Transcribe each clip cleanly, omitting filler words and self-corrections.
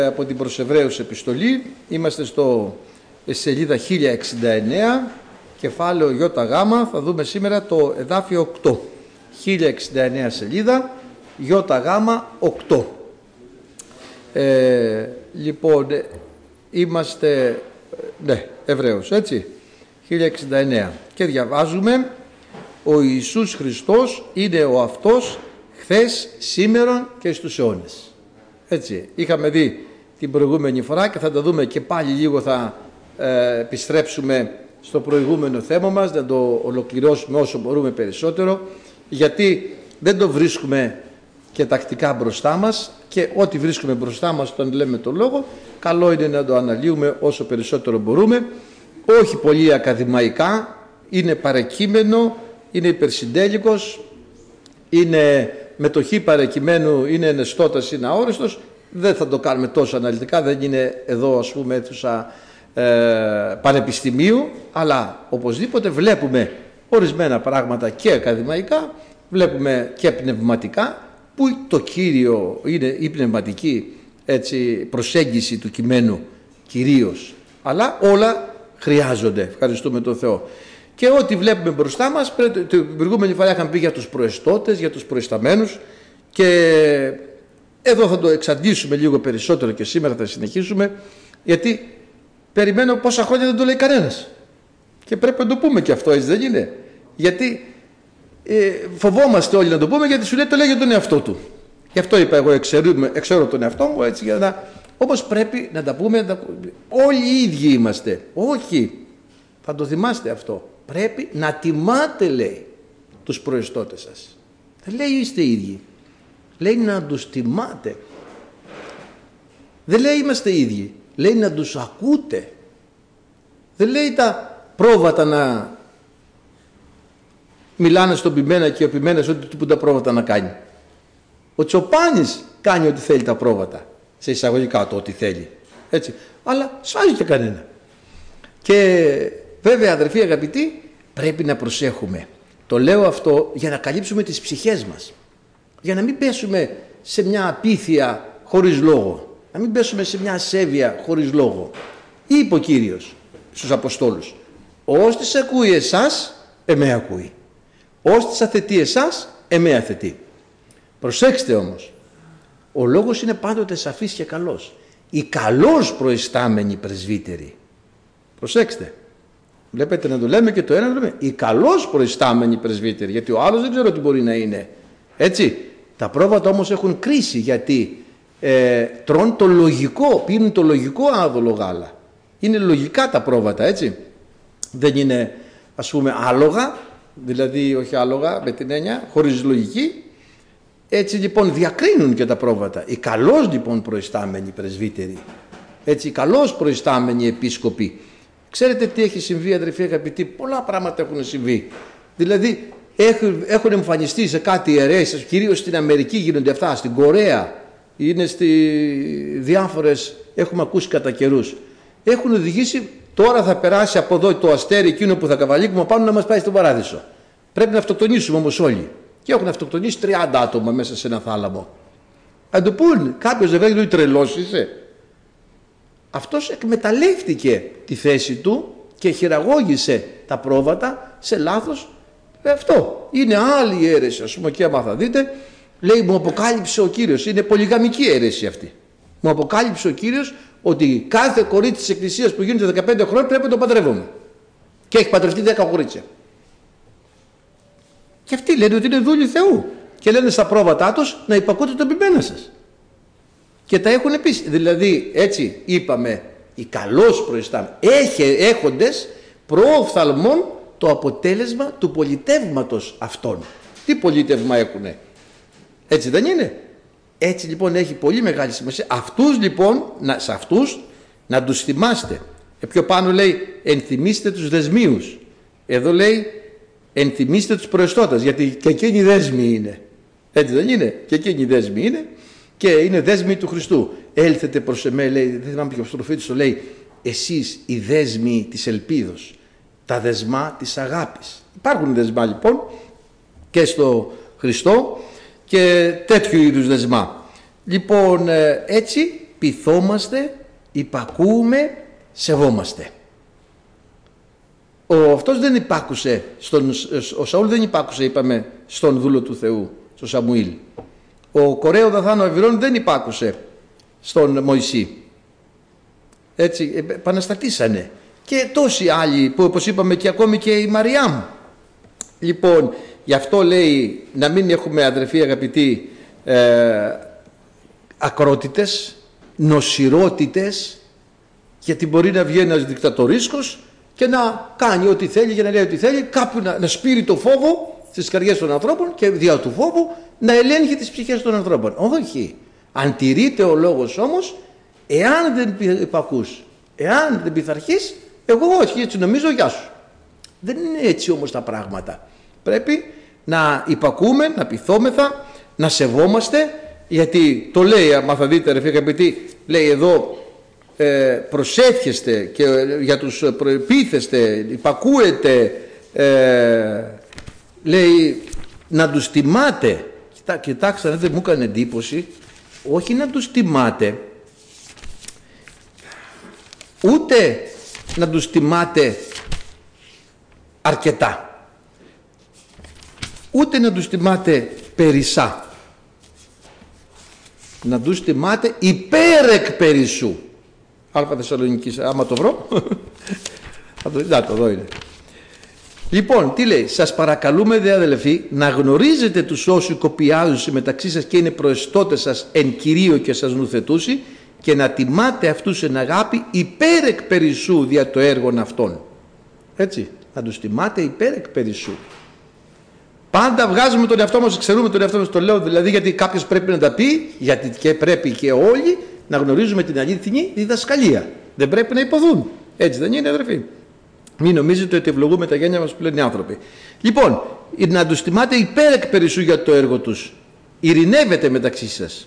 Από την προς Εβραίους επιστολή, είμαστε στο σελίδα 1069, κεφάλαιο ΙΓ, θα δούμε σήμερα το εδάφιο 8. 1069 σελίδα, ΙΓ 8. Λοιπόν, είμαστε, Εβραίους, έτσι, 1069. Και διαβάζουμε: ο Ιησούς Χριστός είναι ο αυτός χθες, σήμερον και στους αιώνες. Έτσι, είχαμε δει την προηγούμενη φορά και θα τα δούμε και πάλι λίγο, θα επιστρέψουμε στο προηγούμενο θέμα μας, να το ολοκληρώσουμε όσο μπορούμε περισσότερο, γιατί δεν το βρίσκουμε και τακτικά μπροστά μας και ό,τι βρίσκουμε μπροστά μας τον λέμε τον λόγο, καλό είναι να το αναλύουμε όσο περισσότερο μπορούμε, όχι πολύ ακαδημαϊκά, είναι παρεκείμενο, είναι υπερσυντέλικος, είναι μετοχή παρεκειμένου, είναι ενεστώτας, είναι αόριστος. Δεν θα το κάνουμε τόσο αναλυτικά, δεν είναι εδώ ας πούμε αίθουσα πανεπιστημίου, αλλά οπωσδήποτε βλέπουμε ορισμένα πράγματα και ακαδημαϊκά, βλέπουμε και πνευματικά, που το κύριο είναι η πνευματική, έτσι, προσέγγιση του κειμένου κυρίως, αλλά όλα χρειάζονται, ευχαριστούμε τον Θεό. Και ό,τι βλέπουμε μπροστά μας, την προηγούμενη φορά είχαμε πει για τους προεστώτες, για τους προϊσταμένους, και εδώ θα το εξαντλήσουμε λίγο περισσότερο και σήμερα θα συνεχίσουμε, γιατί περιμένω πόσα χρόνια δεν το λέει κανένας. Και πρέπει να το πούμε και αυτό, έτσι δεν είναι? Γιατί φοβόμαστε όλοι να το πούμε, γιατί σου λέει το λέει για τον εαυτό του. Γι' αυτό είπα εγώ, εξέρω τον εαυτό μου, έτσι, για να... Όμως πρέπει να τα πούμε, όλοι οι ίδιοι είμαστε. Όχι, θα το θυμάστε αυτό. Πρέπει να τιμάτε, λέει, τους προεστώτες σας. Δεν λέει είστε ίδιοι. Λέει να τους τιμάτε. Δεν λέει είμαστε ίδιοι. Λέει να τους ακούτε. Δεν λέει τα πρόβατα να μιλάνε στον ποιμένα και ο ποιμένας ό,τι που τα πρόβατα να κάνει. Ο Τσοπάνης κάνει ό,τι θέλει τα πρόβατα. Σε εισαγωγικά το ό,τι θέλει. Έτσι. Αλλά σφάζει και κανένα. Και βέβαια, αδερφοί αγαπητοί, πρέπει να προσέχουμε. Το λέω αυτό για να καλύψουμε τις ψυχές μας. Για να μην πέσουμε σε μια απίθεια χωρίς λόγο. Να μην πέσουμε σε μια ασέβεια χωρίς λόγο. Είπε ο Κύριος στους Αποστόλους: «Ώστις ακούει εσάς, εμέ ακούει. Ώστις αθετεί εσάς, εμέ αθετεί». Προσέξτε όμως, ο λόγος είναι πάντοτε σαφής και καλός. Οι καλώς προϊστάμενοι πρεσβύτεροι. Προσέξτε. Βλέπετε να το λέμε και το ένα να το λέμε. Οι καλώς προϊστάμενοι πρεσβύτεροι, γιατί ο άλλος δεν ξέρω τι μπορεί να είναι. Έτσι. Τα πρόβατα όμως έχουν κρίση, γιατί τρώνε το λογικό, πίνουν το λογικό άδολο γάλα. Είναι λογικά τα πρόβατα, έτσι. Δεν είναι, ας πούμε, άλογα, δηλαδή όχι άλογα με την έννοια, χωρίς λογική. Έτσι λοιπόν διακρίνουν και τα πρόβατα. Οι καλώς λοιπόν προϊστάμενοι πρεσβύτεροι, έτσι, οι καλώς προϊστάμενοι επίσκοποι. Ξέρετε τι έχει συμβεί, αδερφοί αγαπητοί? Πολλά πράγματα έχουν συμβεί. Δηλαδή έχουν εμφανιστεί σε κάτι ιερέες, κυρίως στην Αμερική γίνονται αυτά, στην Κορέα, είναι στη διάφορες, έχουμε ακούσει κατά καιρούς. Έχουν οδηγήσει, τώρα θα περάσει από εδώ το αστέρι εκείνο που θα καβαλήκουμε πάνω να μας πάει στον παράδεισο. Πρέπει να αυτοκτονήσουμε όμως όλοι. Και έχουν αυτοκτονήσει 30 άτομα μέσα σε ένα θάλαμο. Αν το πούν, κάποιος δεν λέει τρελός είσαι. Αυτός εκμεταλλεύτηκε τη θέση του και χειραγώγησε τα πρόβατα σε λάθος. Αυτό είναι άλλη αίρεση, ας πούμε, και άμα θα δείτε, λέει μου αποκάλυψε ο Κύριος, είναι πολυγαμική αίρεση αυτή. Μου αποκάλυψε ο Κύριος ότι κάθε κορίτσι της εκκλησίας που γίνεται 15 χρόνια πρέπει να το παντρεύομαι. Και έχει παντρευτεί 10 κορίτσια. Και αυτοί λένε ότι είναι δούλοι Θεού. Και λένε στα πρόβατά τους να υπακούτε τον ποιμένα σας. Και τα έχουν επίσης. Δηλαδή, έτσι είπαμε, οι καλώς προϊστάμενοι έχοντες προοφθαλμών το αποτέλεσμα του πολιτεύματος αυτών. Τι πολίτευμα έχουνε? Έτσι δεν είναι? Έτσι λοιπόν έχει πολύ μεγάλη σημασία. Αυτούς λοιπόν, σε αυτούς να τους θυμάστε. Πιο πάνω λέει ενθυμίστε τους δεσμίους. Εδώ λέει ενθυμίστε τους προεστώτες, γιατί και εκείνοι δέσμοι είναι. Έτσι δεν είναι? Και εκείνοι δέσμοι είναι και είναι δέσμοι του Χριστού. Έλθετε προς εμέ, λέει, δεν θυμάμαι ποιος προφήτης το λέει, εσείς οι δέσμοι της ελπίδος, τα δεσμά της αγάπης. Υπάρχουν δεσμά λοιπόν και στο Χριστό και τέτοιου είδους δεσμά. Λοιπόν, έτσι πειθόμαστε, υπακούουμε, σεβόμαστε. Αυτός δεν υπάκουσε, ο Σαούλ δεν υπάκουσε, είπαμε, στον δούλο του Θεού, στον Σαμουήλ. Ο Κορέο Δαθάνο Αβυρών δεν υπάκουσε στον Μωυσή. Έτσι, επαναστατήσανε. Και τόσοι άλλοι που, όπως είπαμε, και ακόμη και η Μαριάμ. Λοιπόν, γι' αυτό λέει να μην έχουμε, αδερφοί αγαπητοί, ακρότητες, νοσηρότητες, γιατί μπορεί να βγει ένας δικτατορίσκος και να κάνει ό,τι θέλει και να λέει ό,τι θέλει, κάπου να σπείρει το φόβο στις καρδιές των ανθρώπων και δια του φόβου να ελέγχει τις ψυχές των ανθρώπων. Όχι. Αν τηρείται ο λόγος όμως, εάν δεν υπακούς, εάν δεν πειθαρχείς, εγώ όχι, έτσι νομίζω, γεια σου. Δεν είναι έτσι όμως τα πράγματα. Πρέπει να υπακούμε, να πειθόμεθα, να σεβόμαστε, γιατί το λέει, άμα θα δείτε, ρε αγαπητοί, λέει εδώ, προσεύχεστε και για τους προεπίθεστε, υπακούετε, λέει να τους τιμάτε. Κοιτάξτε, δεν μου έκανε εντύπωση, όχι να τους τιμάτε, ούτε να τους τιμάτε αρκετά, ούτε να τους τιμάτε περισσά, να τους τιμάτε υπέρεκ περισσού. Αλφα Θεσσαλονικής, άμα το βρω, να το δω είναι. Λοιπόν, τι λέει, σας παρακαλούμε δε αδελφοί να γνωρίζετε τους όσοι κοπιάζουν μεταξύ σας και είναι προεστώτες σας εν κυρίω και σας νουθετούσι, και να τιμάτε αυτούς εν αγάπη υπέρεκ περισσού δια το έργον αυτών. Έτσι, να τους τιμάτε υπέρεκ περισσού. Πάντα βγάζουμε τον εαυτό μας, ξέρουμε τον εαυτό μας, το λέω δηλαδή γιατί κάποιος πρέπει να τα πει, γιατί και πρέπει και όλοι να γνωρίζουμε την αλήθινη διδασκαλία. Δεν πρέπει να υποθούν. Έτσι δεν είναι, αδερφοί? Μην νομίζετε ότι ευλογούμε τα γένια μας που λένε οι άνθρωποι. Λοιπόν, να τους τιμάτε υπέρεκ περισσού για το έργο τους. Ειρηνεύετε μεταξύ σας.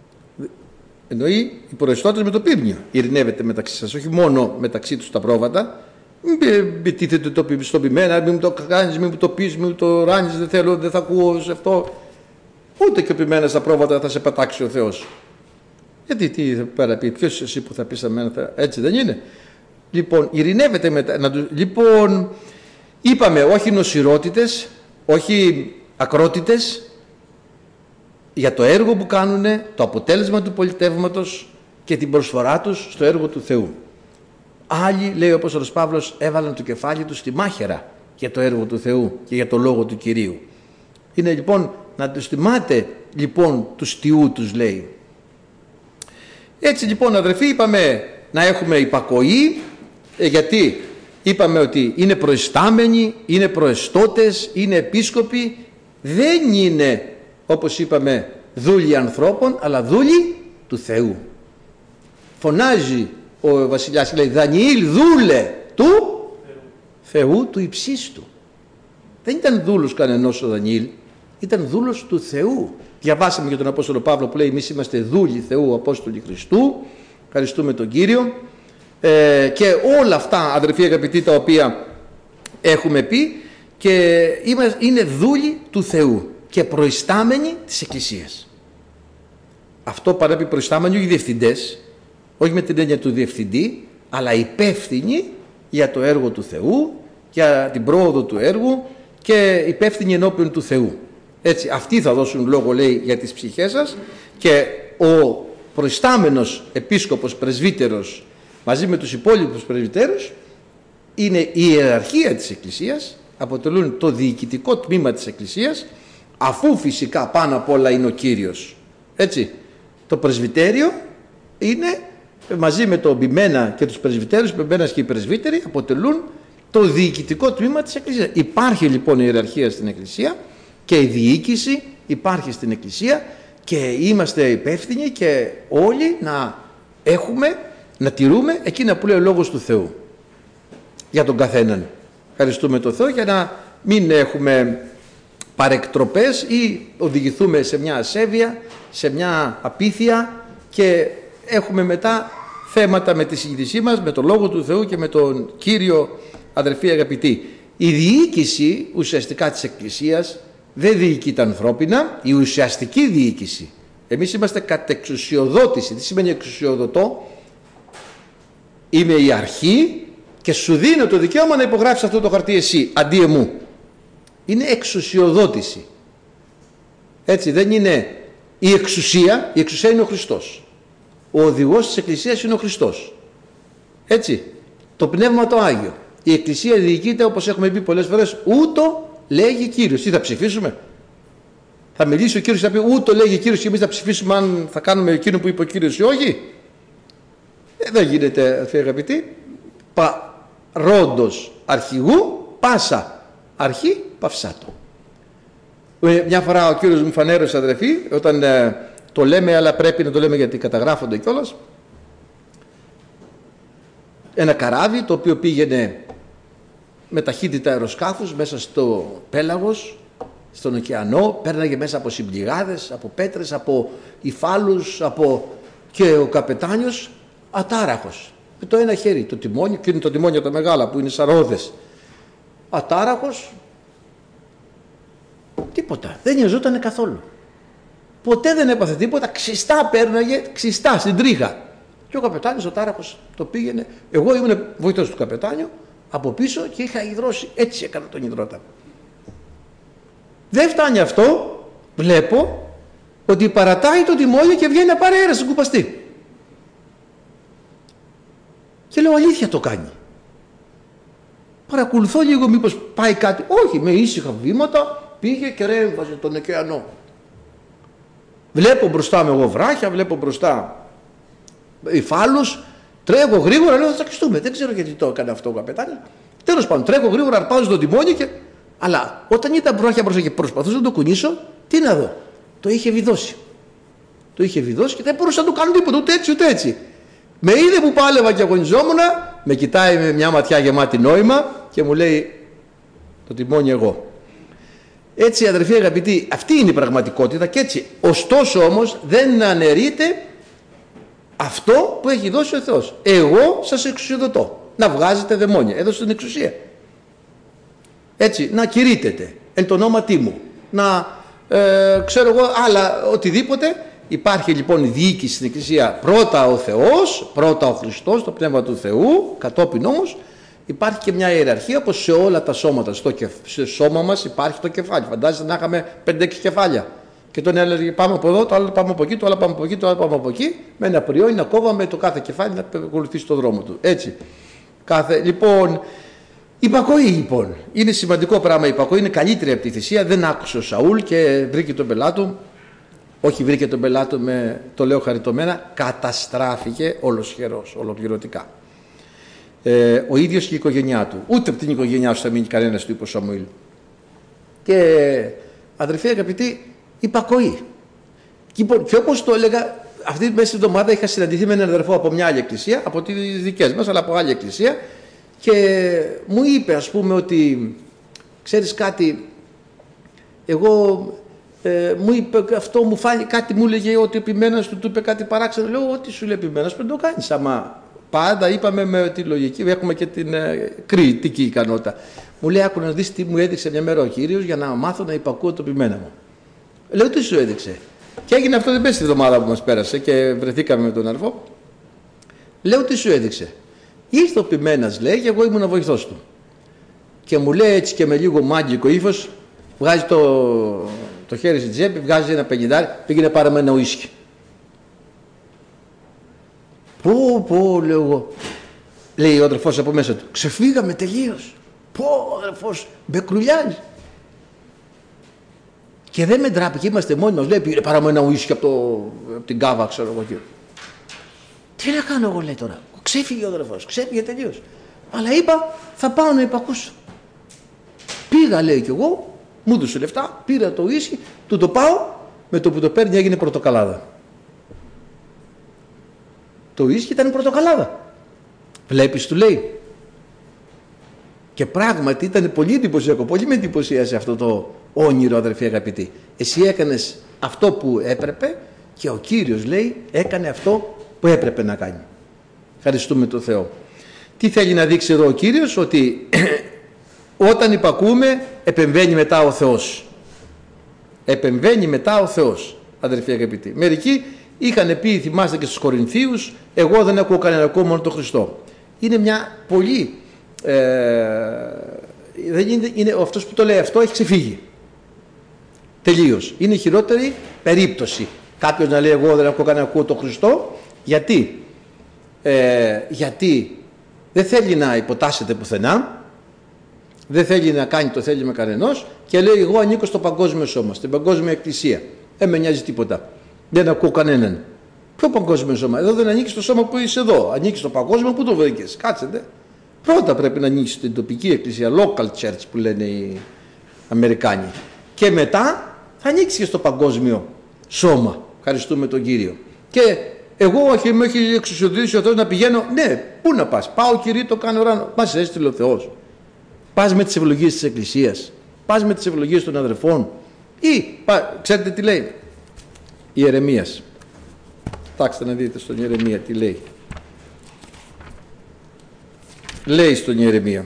Εννοεί οι προεστώτες με το πύρνιο. Ειρηνεύετε μεταξύ σας, όχι μόνο μεταξύ τους τα πρόβατα. Μην τίθετε το στο πειμένα, μην μου το κάνεις, μην μου το πεις, μην μου το ράνεις, δεν θέλω, δεν θα ακούω σε αυτό. Ούτε και ο πειμένα στα πρόβατα θα σε πατάξει ο Θεός. Γιατί τι θα πέρα πει, ποιος εσύ που θα πεις σε μένα, έτσι δεν είναι? Λοιπόν, ειρηνεύετε μετά. Λοιπόν, είπαμε όχι νοσηρότητες, όχι ακρότητες, για το έργο που κάνουν, το αποτέλεσμα του πολιτεύματος και την προσφορά τους στο έργο του Θεού. Άλλοι, λέει ο Απόστολος Παύλος, έβαλαν το κεφάλι τους στη μάχαιρα για το έργο του Θεού και για το λόγο του Κυρίου. Είναι λοιπόν να τους τιμάτε λοιπόν τους τιού τους, λέει. Έτσι λοιπόν, αδερφοί, είπαμε να έχουμε υπακοή, γιατί είπαμε ότι είναι προϊστάμενοι, είναι προεστώτες, είναι επίσκοποι, δεν είναι, όπως είπαμε, δούλοι ανθρώπων, αλλά δούλοι του Θεού. Φωνάζει ο βασιλιάς, λέει, Δανιήλ δούλε του Θεού του υψίστου. Δεν ήταν δούλος κανενός ο Δανιήλ, ήταν δούλος του Θεού. Διαβάσαμε για τον Απόστολο Παύλο που λέει, εμείς είμαστε δούλοι Θεού, Απόστολοι Χριστού, ευχαριστούμε τον Κύριο. Και όλα αυτά, αδερφοί αγαπητοί, τα οποία έχουμε πει, και είναι δούλοι του Θεού και προϊστάμενοι της Εκκλησίας. Αυτό παρέπει προϊστάμενοι, όχι διευθυντές, όχι με την έννοια του διευθυντή, αλλά υπεύθυνοι για το έργο του Θεού, για την πρόοδο του έργου και υπεύθυνοι ενώπιον του Θεού. Έτσι, αυτοί θα δώσουν λόγο, λέει, για τις ψυχές σας, και ο προϊστάμενος επίσκοπος πρεσβύτερος μαζί με τους υπόλοιπους πρεσβυτέρους είναι η ιεραρχία της Εκκλησίας, αποτελούν το διοικητικό τμήμα της Εκκλησίας, αφού φυσικά πάνω απ' όλα είναι ο Κύριος. Έτσι, το πρεσβυτέριο είναι μαζί με το μπημένα και τους πρεσβυτέρους, μπημένας και οι πρεσβύτεροι αποτελούν το διοικητικό τμήμα της Εκκλησίας. Υπάρχει λοιπόν η ιεραρχία στην Εκκλησία και η διοίκηση υπάρχει στην Εκκλησία και είμαστε υπεύθυνοι και όλοι να έχουμε, να τηρούμε εκείνα που λέει ο Λόγος του Θεού για τον καθέναν. Ευχαριστούμε τον Θεό για να μην έχουμε παρεκτροπές ή οδηγηθούμε σε μια ασέβεια, σε μια απίθεια και έχουμε μετά θέματα με τη συγκρισή μας, με τον Λόγο του Θεού και με τον Κύριο, αδερφοί αγαπητοί. Η διοίκηση ουσιαστικά της Εκκλησίας δεν διοικεί τα ανθρώπινα, η ουσιαστική διοίκηση Εμείς είμαστε κατ' εξουσιοδότηση. Τι σημαίνει εξουσιοδοτώ? Είμαι η αρχή και σου δίνω το δικαίωμα να υπογράψεις αυτό το χαρτί εσύ, αντί εμού. Είναι εξουσιοδότηση. Έτσι, δεν είναι η εξουσία είναι ο Χριστός. Ο οδηγός της Εκκλησίας είναι ο Χριστός. Έτσι, το Πνεύμα το Άγιο. Η Εκκλησία διοικείται, όπως έχουμε πει πολλές φορές, ούτω λέγει Κύριος. Τι θα ψηφίσουμε? Θα μιλήσει ο Κύριος και θα πει ούτω λέγει Κύριος και εμείς θα ψηφίσουμε αν θα κάνουμε εκείνο που είπε ο Κύριος ή όχι? Δεν γίνεται, αγαπητοί. Παρόντος αρχηγού, πάσα αρχή παυσάτο. Μια φορά ο Κύριος μου φανέρωσε, αδερφοί, όταν το λέμε, αλλά πρέπει να το λέμε γιατί καταγράφονται κιόλας, ένα καράβι το οποίο πήγαινε με ταχύτητα αεροσκάφους μέσα στο πέλαγος, στον ωκεανό, πέρναγε μέσα από συμπληγάδες, από πέτρες, από υφάλους, και ο καπετάνιος ατάραχος. Με το ένα χέρι το τιμόνι, και είναι το τιμόνια τα μεγάλα που είναι σαρόδες. Ατάραχος, τίποτα, δεν νοιαζότανε καθόλου. Ποτέ δεν έπαθε τίποτα, ξιστά πέρναγε, ξιστά στην τρίχα. Και ο καπετάνιος ο τάραχος το πήγαινε. Εγώ ήμουν βοηθός του καπετάνιου από πίσω και είχα υδρώσει. Έτσι έκανα τον υδρότα. Δεν φτάνει αυτό, βλέπω ότι παρατάει το τιμόνι και βγαίνει να πάρει αέρα στον κουπαστή. Και λέω αλήθεια το κάνει. Παρακολουθώ λίγο μήπως πάει κάτι. Όχι, με ήσυχα βήματα πήγε και ρέμβαζε τον ωκεανό. Βλέπω μπροστά με εγώ βράχια, βλέπω μπροστά υφάλους, τρέχω γρήγορα, λέω θα τσακιστούμε. Δεν ξέρω γιατί το έκανε αυτό ο καπετάνιος. Τέλος πάντων, τρέχω γρήγορα, αρπάζω το τιμόνι αλλά όταν ήταν βράχια μπροστά και προσπαθούσα να το κουνήσω, τι να δω? Το είχε βιδώσει. Το είχε βιδώσει και δεν μπορούσα να του κάνω τίποτα, ούτε έτσι ούτε έτσι. Με είδε που πάλευα και αγωνιζόμουνα, με κοιτάει με μια ματιά γεμάτη νόημα και μου λέει το τιμόνι εγώ. Έτσι, αδερφοί αγαπητοί, αυτή είναι η πραγματικότητα και έτσι. Ωστόσο όμως δεν αναιρείται αυτό που έχει δώσει ο Θεός. Εγώ σας εξουσιοδοτώ να βγάζετε δαιμόνια. Έδωσε την εξουσία. Έτσι, να κηρύτετε εν το ονόματί μου. Να ξέρω εγώ άλλα οτιδήποτε. Υπάρχει λοιπόν η διοίκηση στην Εκκλησία. Πρώτα ο Θεός, πρώτα ο Χριστός, το Πνεύμα του Θεού. Κατόπιν όμως υπάρχει και μια ιεραρχία, όπως σε όλα τα σώματα. Στο σώμα μας υπάρχει το κεφάλι. Φαντάζεστε να είχαμε 5-6 κεφάλια. Και τον έλεγε πάμε από εδώ, το άλλο πάμε από εκεί, το άλλο πάμε από εκεί, το άλλο πάμε από εκεί. Με ένα πριόνι να κόβαμε το κάθε κεφάλι να ακολουθήσει το δρόμο του. Έτσι. Λοιπόν, υπακοή λοιπόν. Είναι σημαντικό πράγμα η υπακοή. Είναι καλύτερη από τη θυσία. Δεν άκουσε ο Σαούλ και βρήκε τον πελάτο. Όχι βρήκε τον πελάτο, το λέω χαριτωμένα, καταστράφηκε ολοσχερός, ολοκληρωτικά. Ο ίδιος και η οικογένειά του. Ούτε από την οικογένειά σου θα μείνει κανένας, του είπε ο Σαμουήλ. Και αδερφοί αγαπητοί, υπακοή. Και όπως το έλεγα, αυτή τη μέση εβδομάδα είχα συναντηθεί με έναν αδερφό από μια άλλη εκκλησία, από τις δικές μας, αλλά από άλλη εκκλησία, και μου είπε, ας πούμε, ότι ξέρεις κάτι, εγώ μου είπε αυτό, μου φάνηκε κάτι, μου έλεγε ότι επιμένας του είπε κάτι παράξενο. Λέω, ό,τι σου λέει επιμένας πρέπει να το κάνεις. Άμα πάντα είπαμε με τη λογική, έχουμε και την κριτική ικανότητα. Μου λέει, άκου να δεις τι μου έδειξε μια μέρα ο Κύριος για να μάθω να υπακούω το επιμένα μου. Λέω, τι σου έδειξε? Και έγινε αυτό την πέση εβδομάδα που μας πέρασε και βρεθήκαμε με τον αδερφό. Λέω, τι σου έδειξε? Ήρθε ο επιμένας, λέει, και εγώ ήμουν βοηθός του. Και μου λέει έτσι και με λίγο μάγικο ύφος, βγάζει το χέρι στην τσέπη, βγάζει ένα 50, πήγαινε πάρε με ένα ουίσκι. Πω, λέω εγώ. Λέει ο αδερφός από μέσα του, ξεφύγαμε τελείως. Πω, ο αδερφός, με κρουλιάζει. Και δεν με ντράπηκε, είμαστε μόνοι μας, λέει, πήγαινε πάρε με ένα ουίσκι από την κάβα, ξέρω εγώ. Τι να κάνω εγώ, λέει τώρα. Ξέφυγε ο αδερφός, ξέφυγε τελείως. Αλλά είπα, θα πάω να υπακούσω. Πήγα, λέει, κι εγώ. Μου έδωσε λεφτά, πήρα το ουίσκι, του το πάω, με το που το παίρνει έγινε πορτοκαλάδα. Το ουίσκι ήταν πορτοκαλάδα. Βλέπεις, του λέει. Και πράγματι ήταν πολύ εντυπωσιακό, πολύ με εντυπωσίασε αυτό το όνειρο, αδερφοί αγαπητοί. Εσύ έκανες αυτό που έπρεπε και ο Κύριος, λέει, έκανε αυτό που έπρεπε να κάνει. Ευχαριστούμε τον Θεό. Τι θέλει να δείξει εδώ ο Κύριος? Ότι όταν υπακούμε, επεμβαίνει μετά ο Θεός. Επεμβαίνει μετά ο Θεός. αδερφοί αγαπητοί. Μερικοί είχαν πει, θυμάστε και στους Κορινθίους, εγώ δεν ακούω κανένα ακόμα, μόνο τον Χριστό. Είναι μια πολύ... αυτός που το λέει αυτό έχει ξεφύγει. Τελείως. Είναι η χειρότερη περίπτωση. Κάποιος να λέει εγώ δεν ακούω κανένα, ακούω τον Χριστό. Γιατί? Γιατί δεν θέλει να υποτάσσεται πουθενά, δεν θέλει να κάνει το θέλημα κανενός και λέει εγώ ανήκω στο παγκόσμιο σώμα, στην παγκόσμια εκκλησία. Με νοιάζει τίποτα. Δεν ακούω κανέναν. Ποιο παγκόσμιο σώμα? Εδώ δεν ανήκει στο σώμα που είσαι εδώ. Ανήκει στο παγκόσμιο, πού το βρήκες? Κάτσετε. Πρώτα πρέπει να ανοίξει στην τοπική εκκλησία, local church που λένε οι Αμερικάνοι. Και μετά θα ανοίξει και στο παγκόσμιο σώμα. Ευχαριστούμε τον Κύριο. Και εγώ όχι, με έχει εξουσιοδοτήσει ο Θεός να πηγαίνω. Ναι, πού να πας? Πάω Κύριε, το κάνω ουράνο. Μας έστειλε ο Θεός. Πας με τις ευλογίες της εκκλησίας. Πας με τις ευλογίες των αδερφών. Ή, ξέρετε τι λέει Ιερεμίας? Κοιτάξτε να δείτε στον Ιερεμία τι λέει. Λέει στον Ιερεμία.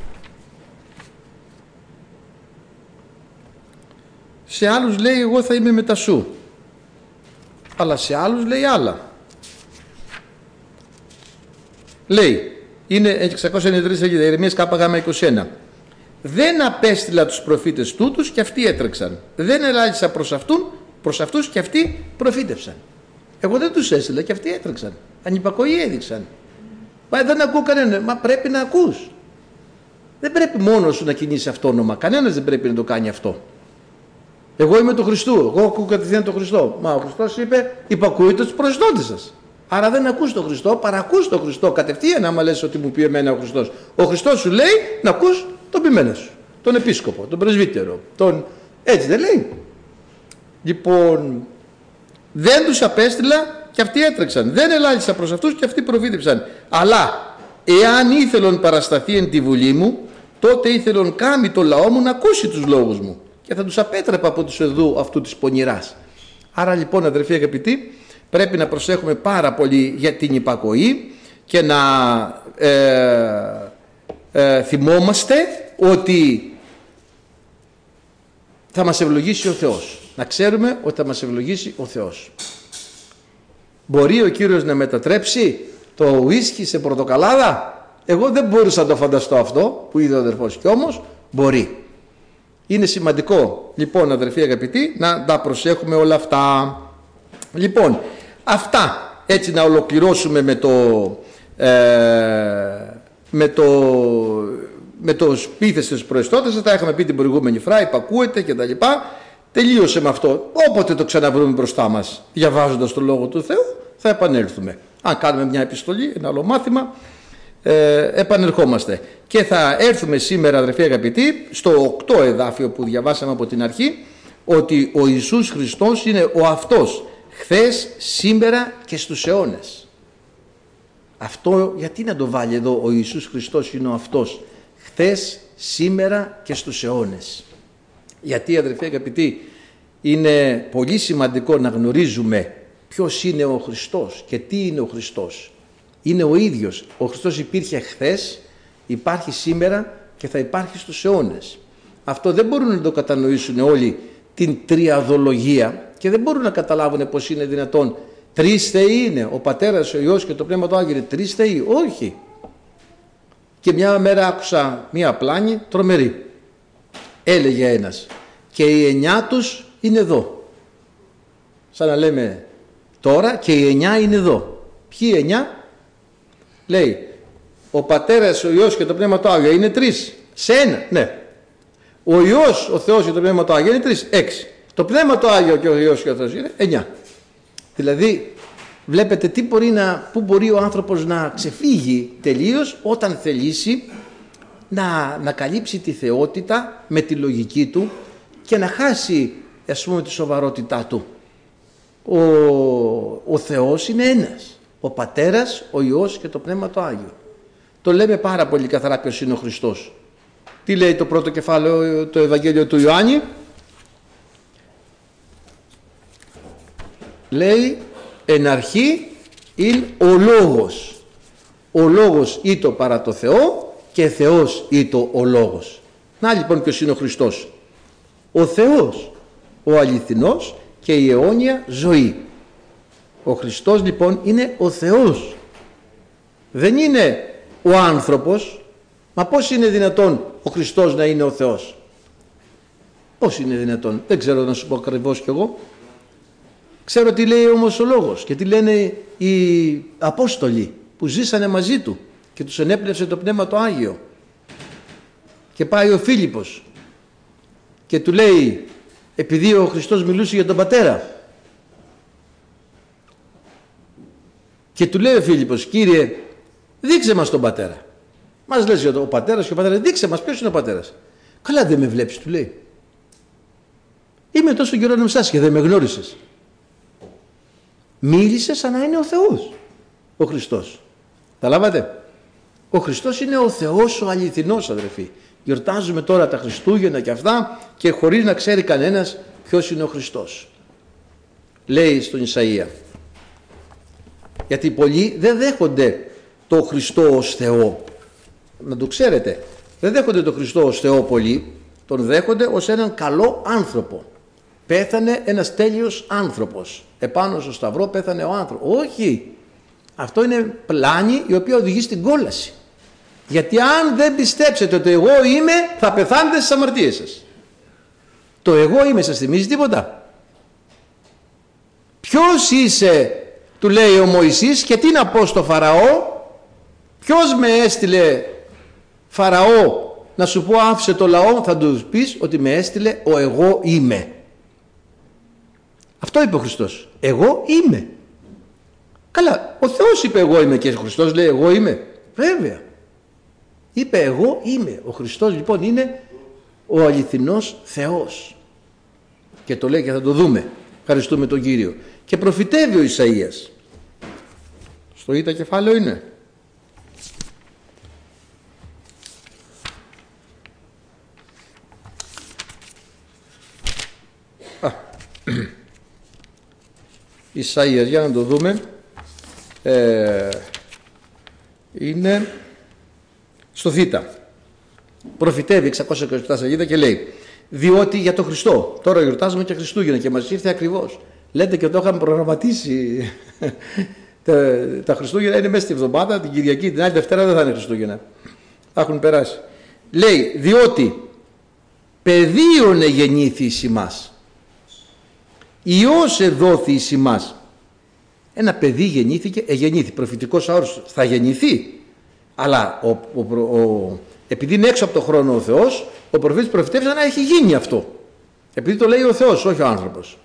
Σε άλλους λέει εγώ θα είμαι μετά σου. Αλλά σε άλλους λέει άλλα. Λέει, είναι 693 σελίδα, Ιερεμίας ΚΓ21. Δεν απέστειλα τους προφήτες τούτους και αυτοί έτρεξαν. Δεν ελάλησα προς αυτούς και αυτοί προφήτευσαν. Εγώ δεν τους έστειλα και αυτοί έτρεξαν. Ανυπακοή έδειξαν. Μα δεν ακούω κανέναν. Μα πρέπει να ακούς. Δεν πρέπει μόνος σου να κινείσαι αυτόνομα. Κανένας δεν πρέπει να το κάνει αυτό. Εγώ είμαι του Χριστού. Εγώ ακούω κατευθείαν τον Χριστό. Μα ο Χριστός είπε υπακούετε τους προσδότες σας. Άρα δεν ακούς τον Χριστό, παρακούς τον Χριστό κατευθείαν. Άμα λες ότι μου πει εμένα ο Χριστός. Ο Χριστός σου λέει να ακούς τον ποιμένο σου. Τον επίσκοπο, τον πρεσβύτερο. Έτσι δεν λέει? Λοιπόν, δεν τους απέστειλα και αυτοί έτρεξαν. Δεν ελάλησα προς αυτούς και αυτοί προφήτευσαν. Αλλά εάν ήθελον παρασταθεί εν τη βουλή μου, τότε ήθελον κάμει το λαό μου να ακούσει τους λόγους μου. Και θα τους απέτρεπα από τους οδού αυτού της πονηράς. Άρα λοιπόν αδερφοί αγαπητοί, πρέπει να προσέχουμε πάρα πολύ για την υπακοή και να θυμόμαστε ότι θα μας ευλογήσει ο Θεός. Να ξέρουμε ότι θα μας ευλογήσει ο Θεός. Μπορεί ο Κύριος να μετατρέψει το ουίσκι σε πορτοκαλάδα? Εγώ δεν μπορούσα να το φανταστώ αυτό που είδε ο αδερφός, και όμως μπορεί. Είναι σημαντικό λοιπόν αδερφοί αγαπητοί να τα προσέχουμε όλα αυτά. Λοιπόν, αυτά έτσι να ολοκληρώσουμε με το σπίθες της προεστώτας. Τα είχαμε πει την προηγούμενη φορά, υπακούεται και τα λοιπά. Τελείωσε με αυτό. Όποτε το ξαναβρούμε μπροστά μας διαβάζοντας το Λόγο του Θεού θα επανέλθουμε. Αν κάνουμε μια επιστολή, ένα άλλο μάθημα, επανερχόμαστε. Και θα έρθουμε σήμερα αδερφοί αγαπητοί στο 8 εδάφιο που διαβάσαμε από την αρχή, ότι ο Ιησούς Χριστός είναι ο αυτός χθες, σήμερα και στους αιώνες. Αυτό γιατί να το βάλει εδώ? Ο Ιησούς Χριστός είναι ο αυτός χθες, σήμερα και στους αιώνες. Γιατί αδερφοί αγαπητοί είναι πολύ σημαντικό να γνωρίζουμε ποιος είναι ο Χριστός και τι είναι ο Χριστός. Είναι ο ίδιος. Ο Χριστός υπήρχε χθες, υπάρχει σήμερα και θα υπάρχει στους αιώνες. Αυτό δεν μπορούν να το κατανοήσουν όλοι την τριαδολογία και δεν μπορούν να καταλάβουν πως είναι δυνατόν. Τρεις θεοί είναι, ο Πατέρας, ο Υιός και το Πνεύμα του Άγιο. Είναι τρεις θεοί? Όχι. Και μια μέρα άκουσα μια πλάνη τρομερή. Έλεγε ένας, και οι 9 τους είναι εδώ. Σαν να λέμε τώρα, και οι 9 είναι εδώ. Ποιοι 9? Λέει, ο Πατέρας, ο Υιός και το Πνεύμα του Άγιο είναι 3. Σε ένα, ναι. Ο Υιός, ο Θεός και το Πνεύμα του Άγιο είναι 3, 6. Το Πνεύμα του Άγιο και ο Υιός και ο Θεός είναι 9. Δηλαδή, βλέπετε πού μπορεί ο άνθρωπος να ξεφύγει τελείως όταν θελήσει να καλύψει τη θεότητα με τη λογική του και να χάσει, ας πούμε, τη σοβαρότητά του. Ο Θεός είναι ένας. Ο Πατέρας, ο Υιός και το Πνεύμα το Άγιο. Το λέμε πάρα πολύ καθαρά ποιος είναι ο Χριστός. Τι λέει το πρώτο κεφάλαιο, το Ευαγγέλιο του Ιωάννη? Λέει, εν αρχή είναι ο Λόγος. Ο Λόγος ήτο παρά το Θεό και Θεός ήτο ο Λόγος. Να λοιπόν ποιος είναι ο Χριστός? Ο Θεός, ο αληθινός και η αιώνια ζωή. Ο Χριστός λοιπόν είναι ο Θεός. Δεν είναι ο άνθρωπος. Μα πώς είναι δυνατόν ο Χριστός να είναι ο Θεός? Πώς είναι δυνατόν? Δεν ξέρω να σου πω ακριβώς κι εγώ. Ξέρω τι λέει όμως ο Λόγος και τι λένε οι Απόστολοι που ζήσανε μαζί του και τους ενέπνευσε το Πνεύμα το Άγιο. Και πάει ο Φίλιππος και του λέει, επειδή ο Χριστός μιλούσε για τον Πατέρα, και του λέει ο Φίλιππος, Κύριε, δείξε μας τον Πατέρα. Μας λες για ο Πατέρας και ο Πατέρας, δείξε μας ποιος είναι ο Πατέρας. Καλά, δεν με βλέπεις, του λέει. Είμαι τόσο καιρό με εσάς και δεν με γνώρισες. Μίλησε σαν να είναι ο Θεός ο Χριστός. Τα λάβατε? Ο Χριστός είναι ο Θεός ο αληθινός, αδερφοί. Γιορτάζουμε τώρα τα Χριστούγεννα και αυτά και χωρίς να ξέρει κανένας ποιος είναι ο Χριστός. Λέει στον Ισαΐα. Γιατί πολλοί δεν δέχονται το Χριστό ως Θεό. Να το ξέρετε. Δεν δέχονται το Χριστό ως Θεό πολλοί. Τον δέχονται ως έναν καλό άνθρωπο. Πέθανε ένας τέλειος άνθρωπος. Επάνω στο σταυρό πέθανε ο άνθρωπος. Όχι. Αυτό είναι πλάνη η οποία οδηγεί στην κόλαση. Γιατί αν δεν πιστέψετε ότι εγώ είμαι, θα πεθάνετε στις αμαρτίες σας. Το εγώ είμαι σας θυμίζει τίποτα? Ποιος είσαι, του λέει ο Μωυσής, και τι να πω στο Φαραώ? Ποιος με έστειλε, Φαραώ, να σου πω άφησε το λαό? Θα του πεις ότι με έστειλε ο εγώ είμαι. Αυτό είπε ο Χριστός. Εγώ είμαι. Καλά, ο Θεός είπε εγώ είμαι και ο Χριστός λέει εγώ είμαι. Βέβαια. Είπε εγώ είμαι. Ο Χριστός λοιπόν είναι ο αληθινός Θεός. Και το λέει και θα το δούμε. Ευχαριστούμε τον Κύριο. Και προφητεύει ο Ισαΐας. Στο Ήτα κεφάλαιο είναι. Ισαΐας, για να το δούμε. Είναι στο Θ. Προφητεύει 627 σελίδα και λέει, διότι για τον Χριστό, τώρα γιορτάζουμε και Χριστούγεννα και μας ήρθε ακριβώς. Λέτε και το είχαμε προγραμματίσει. Τα Χριστούγεννα είναι μέσα στη εβδομάδα, την Κυριακή, την άλλη Δευτέρα δεν θα είναι Χριστούγεννα. Θα έχουν περάσει. Λέει, διότι παιδίον εγεννήθη εις ημάς, Υιός εδόθη εις ημάς. Ένα παιδί γεννήθηκε, εγεννήθη, προφητικός όρος, θα γεννηθεί. Αλλά επειδή είναι έξω από το χρόνο ο Θεός, ο προφήτης προφητεύει να έχει γίνει αυτό. Επειδή το λέει ο Θεός, όχι ο άνθρωπος.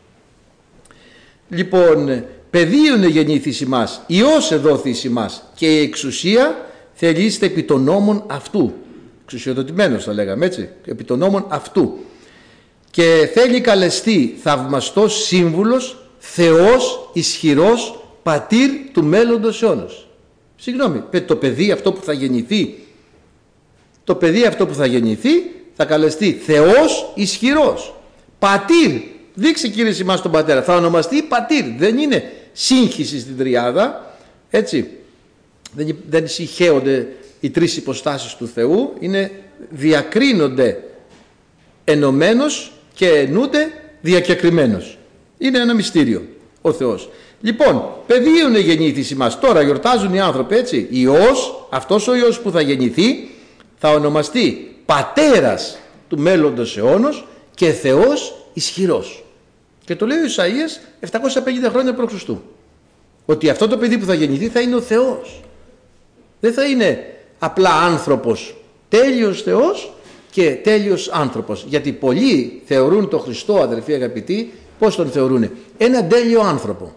Λοιπόν, παιδίον εγεννήθη εις ημάς, Υιός εδόθη εις ημάς, και η εξουσία θελείστε επί των νόμων αυτού. Εξουσιοδοτημένος θα λέγαμε έτσι, επί των νόμων αυτού. Και θέλει καλεστεί θαυμαστός σύμβουλος, Θεός ισχυρός, πατήρ του μέλλοντος αιώνος. Συγγνώμη, το παιδί αυτό που θα γεννηθεί, το παιδί αυτό που θα γεννηθεί θα καλεστεί Θεός ισχυρός, πατήρ. Δείξε Κύριε σημάς τον Πατέρα, θα ονομαστεί πατήρ. Δεν είναι σύγχυση στην τριάδα, έτσι. Δεν συγχέονται οι τρεις υποστάσεις του Θεού, είναι διακρίνονται ενωμένος και ενούνται διακεκριμένος. Είναι ένα μυστήριο ο Θεός. Λοιπόν, παιδίον γεννήθη ημάς. Τώρα γιορτάζουν οι άνθρωποι, έτσι. Υιός, αυτός ο Υιός που θα γεννηθεί θα ονομαστεί πατέρας του μέλλοντος αιώνος και Θεός ισχυρός. Και το λέει ο Ισαΐας 750 χρόνια π.Χ. Ότι αυτό το παιδί που θα γεννηθεί θα είναι ο Θεός. Δεν θα είναι απλά άνθρωπος. Τέλειος Θεός και τέλειος άνθρωπος. Γιατί πολλοί θεωρούν τον Χριστό, αδερφοί αγαπητοί, πώς τον θεωρούνε? Έναν τέλειο άνθρωπο,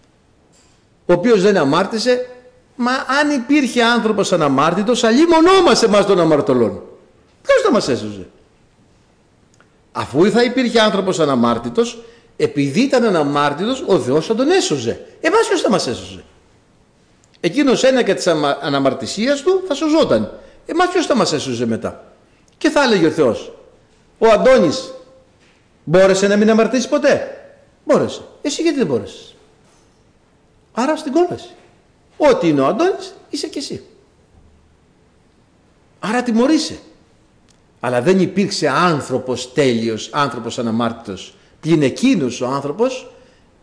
ο οποίος δεν αμάρτησε. Μα αν υπήρχε άνθρωπος αναμάρτητος, αλλήμονό μας εμάς των αμαρτωλών, ποιος θα μας έσωζε? Αφού θα υπήρχε άνθρωπος αναμάρτητος, επειδή ήταν αναμάρτητος, ο Θεός θα τον έσωζε. Εμάς ποιος θα μας έσωζε? Εκείνος ένακα της αναμαρτησίας του θα σωζόταν. Εμάς ποιος θα μας έσωζε μετά? Και θα έλεγε ο Θεός, ο Αντώνης μπόρεσε να μην αμαρτήσει ποτέ? Μπόρεσε. Εσύ γιατί δεν μπόρεσες? Άρα στην κόλαση. Ό,τι είναι ο Αντώνης είσαι και εσύ. Άρα τιμωρείσαι. Αλλά δεν υπήρξε άνθρωπος τέλειος, άνθρωπος αναμάρτητος, πλην εκείνος ο άνθρωπος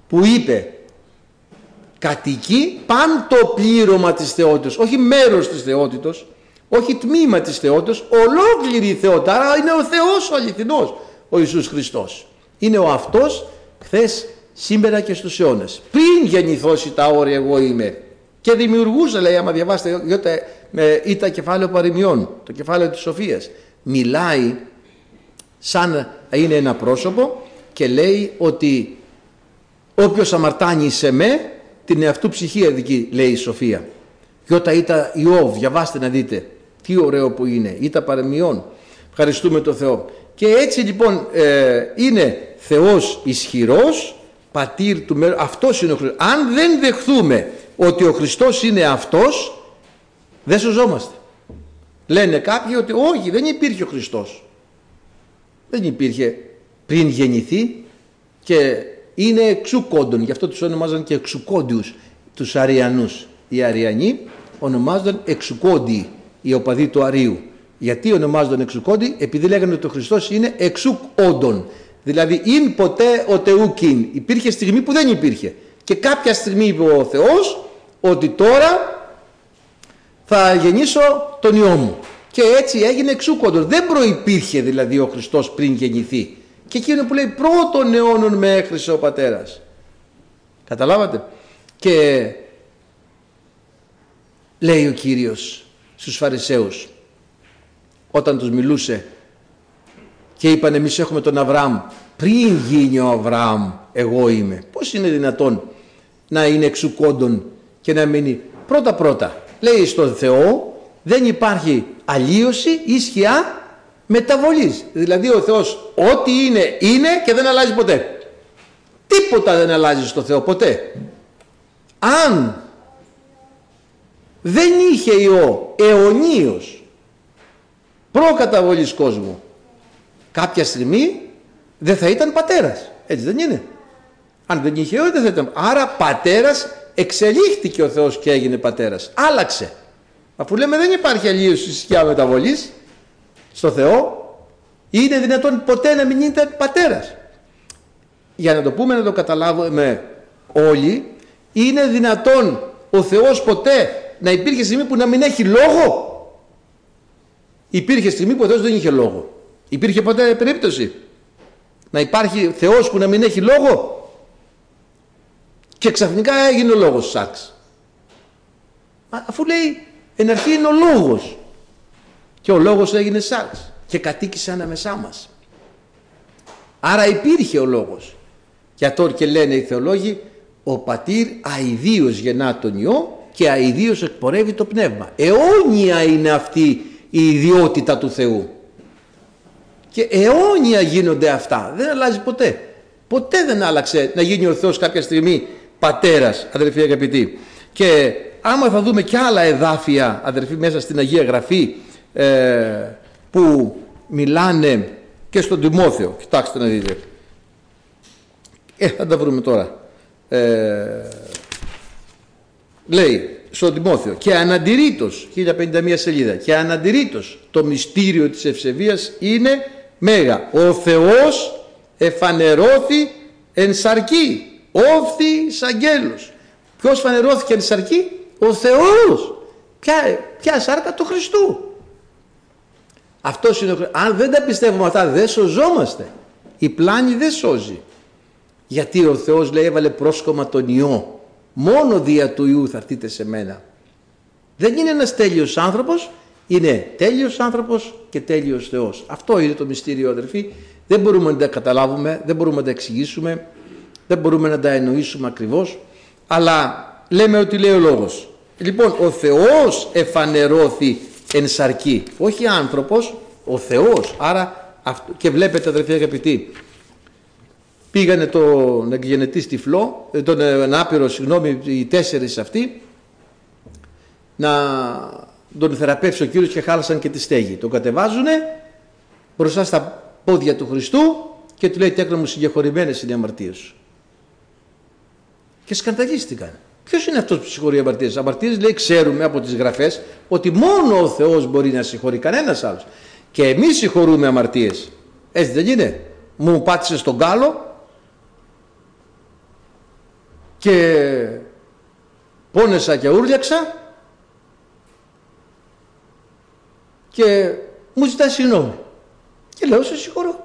που είπε κατοικεί παν το πλήρωμα της θεότητος, όχι μέρος της θεότητος, όχι τμήμα της θεότητος, ολόκληρη η θεότητα. Άρα είναι ο Θεός ο αληθινός, ο Ιησούς Χριστός. Είναι ο αυτός χθες, σήμερα και στους αιώνες. Πριν γεννηθώσει τα όρια εγώ είμαι. Και δημιουργούσα, λέει, άμα διαβάσετε ή τα κεφάλαιο παροιμιών, το κεφάλαιο της Σοφίας, μιλάει σαν είναι ένα πρόσωπο και λέει ότι όποιος αμαρτάνει σε με, την εαυτού ψυχή αδικεί, λέει η Σοφία. Και όταν ήταν Ιώβ, διαβάστε να δείτε τι ωραίο που είναι, ή τα παροιμιών. Ευχαριστούμε τον Θεό. Και έτσι λοιπόν είναι Θεός ισχυρός, πατήρ του μέρους. Αυτός είναι ο Χριστός. Αν δεν δεχθούμε ότι ο Χριστός είναι αυτός, δεν σωζόμαστε. Λένε κάποιοι ότι όχι, δεν υπήρχε ο Χριστός. Δεν υπήρχε πριν γεννηθεί και είναι εξουκόντων. Γι' αυτό τους ονομάζαν και εξουκόντιους τους Αριανούς. Οι Αριανοί ονομάζονταν εξουκόντιοι, οι οπαδοί του Αρίου. Γιατί ονομάζονταν εξουκόντιοι? Επειδή λέγανε ότι ο Χριστός είναι εξουκόντων. Δηλαδή ειν ποτέ ο Θεούκιν. Υπήρχε στιγμή που δεν υπήρχε. Και κάποια στιγμή είπε ο Θεός ότι τώρα θα γεννήσω τον Υιό μου. Και έτσι έγινε εξούκοντος. Δεν προϋπήρχε δηλαδή ο Χριστός πριν γεννηθεί. Και εκείνο που λέει πρώτων αιώνων με έχρισε ο Πατέρας. Καταλάβατε? Και λέει ο Κύριος στους Φαρισαίους όταν τους μιλούσε και είπαν εμείς έχουμε τον Αβραάμ. Πριν γίνει ο Αβραάμ εγώ είμαι. Πώς είναι δυνατόν να είναι εξουκόντων και να μείνει? Πρώτα λέει στον Θεό δεν υπάρχει αλλίωση ή σκιά μεταβολής. Δηλαδή ο Θεός ό,τι είναι είναι και δεν αλλάζει ποτέ. Τίποτα δεν αλλάζει στο Θεό ποτέ. Αν δεν είχε Υιό αιωνίως προκαταβολής κόσμου, κάποια στιγμή δεν θα ήταν πατέρας. Έτσι δεν είναι? Αν δεν είχε Υιό δεν θα ήταν. Άρα πατέρας, εξελίχθηκε ο Θεός και έγινε πατέρας. Άλλαξε. Αφού λέμε δεν υπάρχει αλλίωση σκιά μεταβολής στο Θεό, είναι δυνατόν ποτέ να μην ήταν πατέρας? Για να το πούμε, να το καταλάβουμε όλοι, είναι δυνατόν ο Θεός ποτέ να υπήρχε στιγμή που να μην έχει λόγο? Υπήρχε στιγμή που ο Θεός δεν είχε λόγο. Υπήρχε ποτέ περίπτωση να υπάρχει Θεός που να μην έχει λόγο? Και ξαφνικά έγινε ο λόγος σάξ. Αφού λέει εν αρχή είναι ο λόγος. Και ο λόγος έγινε σάξ. Και κατοίκησε ανάμεσά μας. Άρα υπήρχε ο λόγος. Και αυτό και λένε οι θεολόγοι, ο πατήρ αηδίως γεννά τον Υιό και αηδίως εκπορεύει το πνεύμα. Αιώνια είναι αυτή η ιδιότητα του Θεού. Και αιώνια γίνονται αυτά. Δεν αλλάζει ποτέ. Ποτέ δεν άλλαξε να γίνει ο Θεός κάποια στιγμή πατέρας, αδερφοί αγαπητοί. Και άμα θα δούμε και άλλα εδάφια, αδερφοί, μέσα στην Αγία Γραφή που μιλάνε και στον Τιμόθεο, κοιτάξτε να δείτε, θα τα βρούμε τώρα. Λέει στον Τιμόθεο, και αναντηρήτως, 1051 σελίδα, και αναντηρήτως το μυστήριο της ευσεβίας είναι μέγα. Ο Θεός εφανερώθη εν σαρκή, όφθη εις αγγέλους. Ποιος φανερώθηκε εν σαρκή? Ο Θεός. Ποια σάρκα? του Χριστού. Αυτός είναι αν δεν τα πιστεύουμε αυτά δεν σωζόμαστε. Η πλάνη δεν σώζει. Γιατί ο Θεός, λέει, έβαλε πρόσκομα τον Υιό. Μόνο δια του Υιού θα έρθείτε σε μένα. Δεν είναι ένας τέλειος άνθρωπος, είναι τέλειος άνθρωπος και τέλειος Θεός. Αυτό είναι το μυστήριο, αδερφοί. Δεν μπορούμε να τα καταλάβουμε, δεν μπορούμε να τα εξηγήσουμε, δεν μπορούμε να τα εννοήσουμε ακριβώς, αλλά λέμε ότι λέει ο λόγος. Λοιπόν, ο Θεός εφανερώθη εν σαρκή, όχι άνθρωπος, ο Θεός. Άρα, και βλέπετε, αδερφοί αγαπητοί, πήγανε τον εγγενετή τυφλό, τον ανάπηρο, συγγνώμη, οι 4 αυτοί, να τον θεραπεύσει ο Κύριος και χάλασαν και τη στέγη. Τον κατεβάζουνε μπροστά στα πόδια του Χριστού και του λέει, τέκνα μου, συγχωρημένες είναι οι αμαρτίες σου. Και σκανδαλίστηκαν. Ποιος είναι αυτός που συγχωρεί αμαρτίες? Αμαρτίες, λέει, ξέρουμε από τις γραφές ότι μόνο ο Θεός μπορεί να συγχωρεί, κανένας άλλος. Και εμείς συγχωρούμε αμαρτίες. Έτσι δεν είναι? Μου πάτησε στον κάλο, και πόνεσα και ούρλιαξα και μου ζητάει συγγνώμη και λέω σε συγχωρώ.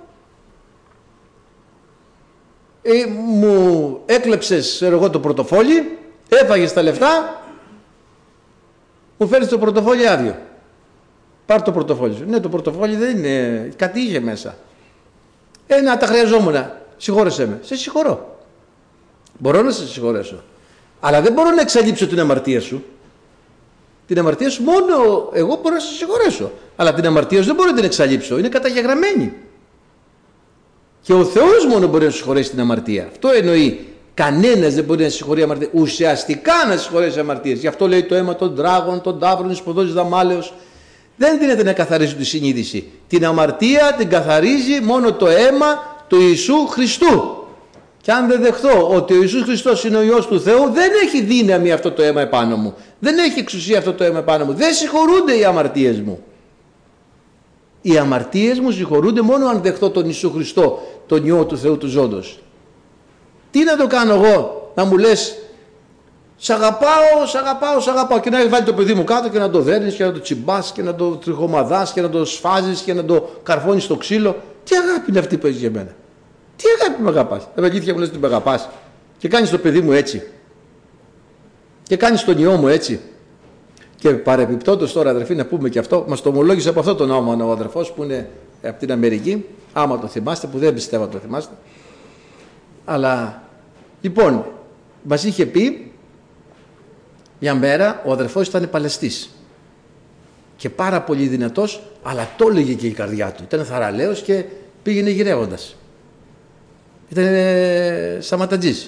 Μου έκλεψες εγώ το πορτοφόλι, έφαγες τα λεφτά, μου φέρεις το πορτοφόλι άδειο. Πάρ' το πορτοφόλι σου. Ναι, το πορτοφόλι δεν είναι, κάτι είχε μέσα. Να τα χρειαζόμουν. Συγχώρεσέ με. Σε συγχωρώ. Μπορώ να σε συγχωρέσω. Αλλά δεν μπορώ να εξαλείψω την αμαρτία σου. Την αμαρτία σου μόνο εγώ μπορώ να σε συγχωρέσω. Αλλά την αμαρτία σου δεν μπορώ να την εξαλείψω. Είναι καταγεγραμμένη. Και ο Θεός μόνο μπορεί να σου συγχωρέσει την αμαρτία. Αυτό εννοεί. Κανένας δεν μπορεί να συγχωρεί αμαρτία. Ουσιαστικά να συγχωρέσει αμαρτίες. Γι' αυτό λέει το αίμα των τράγων, των ταύρων, της ποδός δαμάλεως. Δεν δίνεται να καθαρίζει τη συνείδηση. Την αμαρτία την καθαρίζει μόνο το αίμα του Ιησού Χριστού. Και αν δεν δεχθώ ότι ο Ιησούς Χριστός είναι ο Υιός του Θεού, δεν έχει δύναμη αυτό το αίμα επάνω μου. Δεν έχει εξουσία αυτό το αίμα επάνω μου. Δεν συγχωρούνται οι αμαρτίες μου. Οι αμαρτίες μου συγχωρούνται μόνο αν δεχθώ τον Ιησού Χριστό, τον Υιό του Θεού του ζώντος. Τι να το κάνω εγώ, να μου λες σ' αγαπάω, σ' αγαπάω, σ' αγαπάω και να βάλει το παιδί μου κάτω και να το δέρνεις και να το τσιμπάς και να το τριχομαδάς και να το σφάζεις και να το καρφώνεις στο ξύλο. Τι αγάπη είναι αυτή που έχεις για μένα? Τι αγάπη με αγαπάς? Αλήθεια μου λες ότι με αγαπάς και κάνεις το παιδί μου έτσι και κάνεις τον Υιό μου έτσι? Και παρεπιπτόντως τώρα, αδερφοί, να πούμε και αυτό, μας το ομολόγησε από αυτό τον νόμο ο αδερφός που είναι από την Αμερική, άμα το θυμάστε, που δεν πιστεύω το θυμάστε. Αλλά λοιπόν μας είχε πει μια μέρα, ο αδερφός ήταν παλαιστής και πάρα πολύ δυνατός, αλλά το έλεγε και η καρδιά του. Ήταν θαραλέος και πήγαινε γυρεύοντας. Ήταν σαματατζής.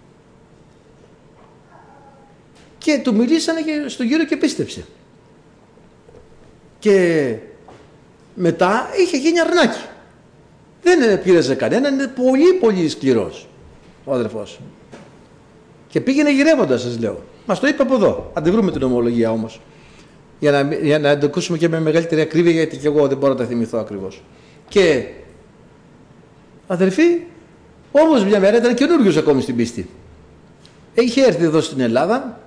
Και του μιλήσανε και στον Κύριο και πίστεψε. Και μετά είχε γίνει αρνάκι. Δεν πήραζε κανέναν, είναι πολύ πολύ σκληρός ο αδερφός. Και πήγαινε γυρεύοντας, σας λέω. Μας το είπε από εδώ. Αν δεν βρούμε την ομολογία όμως. Για να το ακούσουμε και με μεγαλύτερη ακρίβεια, γιατί και εγώ δεν μπορώ να τα θυμηθώ ακριβώς. Και αδερφοί, όμως μια μέρα ήταν καινούριος ακόμη στην πίστη. Είχε έρθει εδώ στην Ελλάδα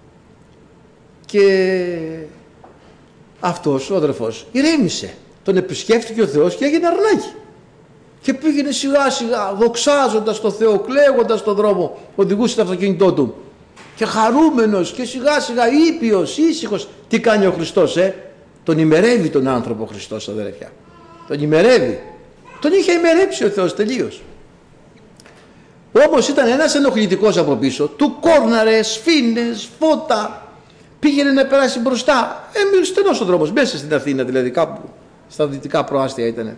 και αυτός ο αδερφός ηρέμησε. Τον επισκέφτηκε ο Θεός και έγινε αρνάκι. Και πήγαινε σιγά σιγά δοξάζοντας το Θεό, κλαίγοντας τον δρόμο, οδηγούσε το αυτοκίνητό του. Και χαρούμενος και σιγά σιγά ήπιος, ήσυχος. Τι κάνει ο Χριστός, τον ημερεύει τον άνθρωπο ο Χριστός, αδερφιά. Τον ημερεύει. Τον είχε ημερέψει ο Θεός τελείως. Όμως ήταν ένας ενοχλητικός από πίσω, του κόρναρε, σφήνες, φώτα. Πήγαινε να περάσει μπροστά. Στενός ο δρόμος, μέσα στην Αθήνα δηλαδή, κάπου στα δυτικά προάστια ήτανε.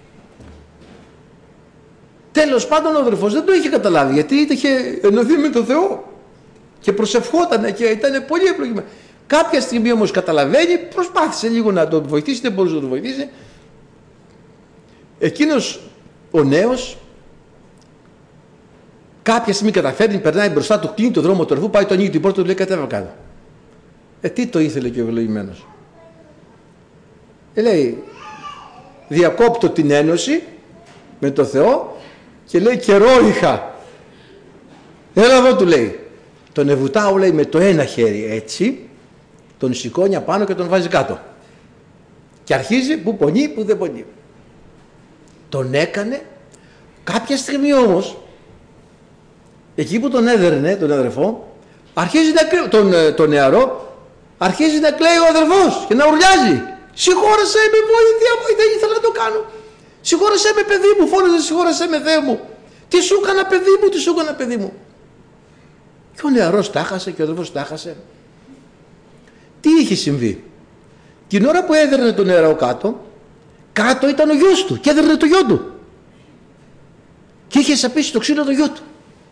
Τέλος πάντων ο αδερφός δεν το είχε καταλάβει, γιατί είχε ενωθεί με τον Θεό και προσευχότανε και ήταν πολύ ευλογημένο. Κάποια στιγμή όμως καταλαβαίνει, προσπάθησε λίγο να τον βοηθήσει, δεν μπορούσε να τον βοηθήσει. Εκείνος ο νέος κάποια στιγμή καταφέρνει, περνάει μπροστά του, κλείνει το δρόμο του αδερφού, πάει, το ανοίγει την πόρτα, του λέει κατέβα κάτω. Τι το ήθελε και ο ευλογημένος? Λέει, διακόπτω την ένωση με το Θεό και λέει, καιρό είχα. Έλα εδώ, του λέει. Τον ευουτάω, λέει, με το ένα χέρι έτσι, τον σηκώνει απάνω και τον βάζει κάτω. Και αρχίζει που πονεί, που δεν πονεί. Τον έκανε. Κάποια στιγμή όμως, εκεί που τον έδερνε τον αδερφό, αρχίζει να κλαίει, τον νεαρό, αρχίζει να κλαίει ο αδερφός και να ουρλιάζει. Συγχώρεσέ με, βοήθεια μου, δεν ήθελα να το κάνω. Συγχώρεσέ με, παιδί μου, φώναζε, συγχώρεσέ με, Θεέ μου. Τι σου έκανα, παιδί μου, τι σου έκανα, παιδί μου. Και ο νεαρός τάχασε και ο αδερφός τάχασε. Τι είχε συμβεί? Την ώρα που έδερνε τον νεαρό κάτω ήταν ο γιος του και έδερνε το γιο του. Και είχε σαπίσει το ξύλο το γιο του.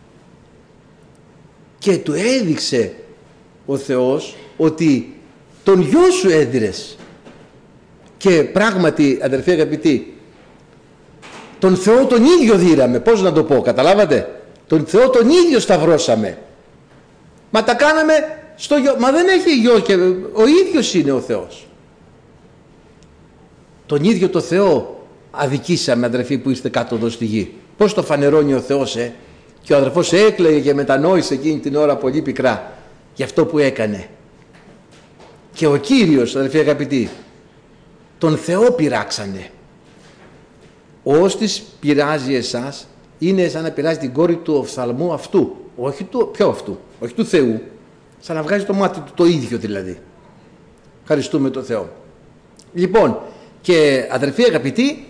Και του έδειξε ο Θεός ότι τον γιο σου έδιρες. Και πράγματι, αδερφοί αγαπητοί, τον Θεό τον ίδιο δίραμε. Πώς να το πω, καταλάβατε? Τον Θεό τον ίδιο σταυρώσαμε. Μα τα κάναμε στο γιο. Μα δεν έχει γιο και ο ίδιος είναι ο Θεός. Τον ίδιο το Θεό αδικήσαμε, αδερφοί, που είστε κάτω εδώ στη γη. Πώς το φανερώνει ο Θεός, Και ο αδερφός έκλαιγε και μετανόησε εκείνη την ώρα πολύ πικρά για αυτό που έκανε. Και ο Κύριος, αδερφοί αγαπητοί, τον Θεό πειράξανε. Όστις πειράζει εσάς, είναι σαν να πειράζει την κόρη του οφθαλμού αυτού. Όχι του, ποιο αυτού, όχι του Θεού. Σαν να βγάζει το μάτι του, το ίδιο δηλαδή. Ευχαριστούμε τον Θεό. Λοιπόν, και αδερφοί αγαπητοί,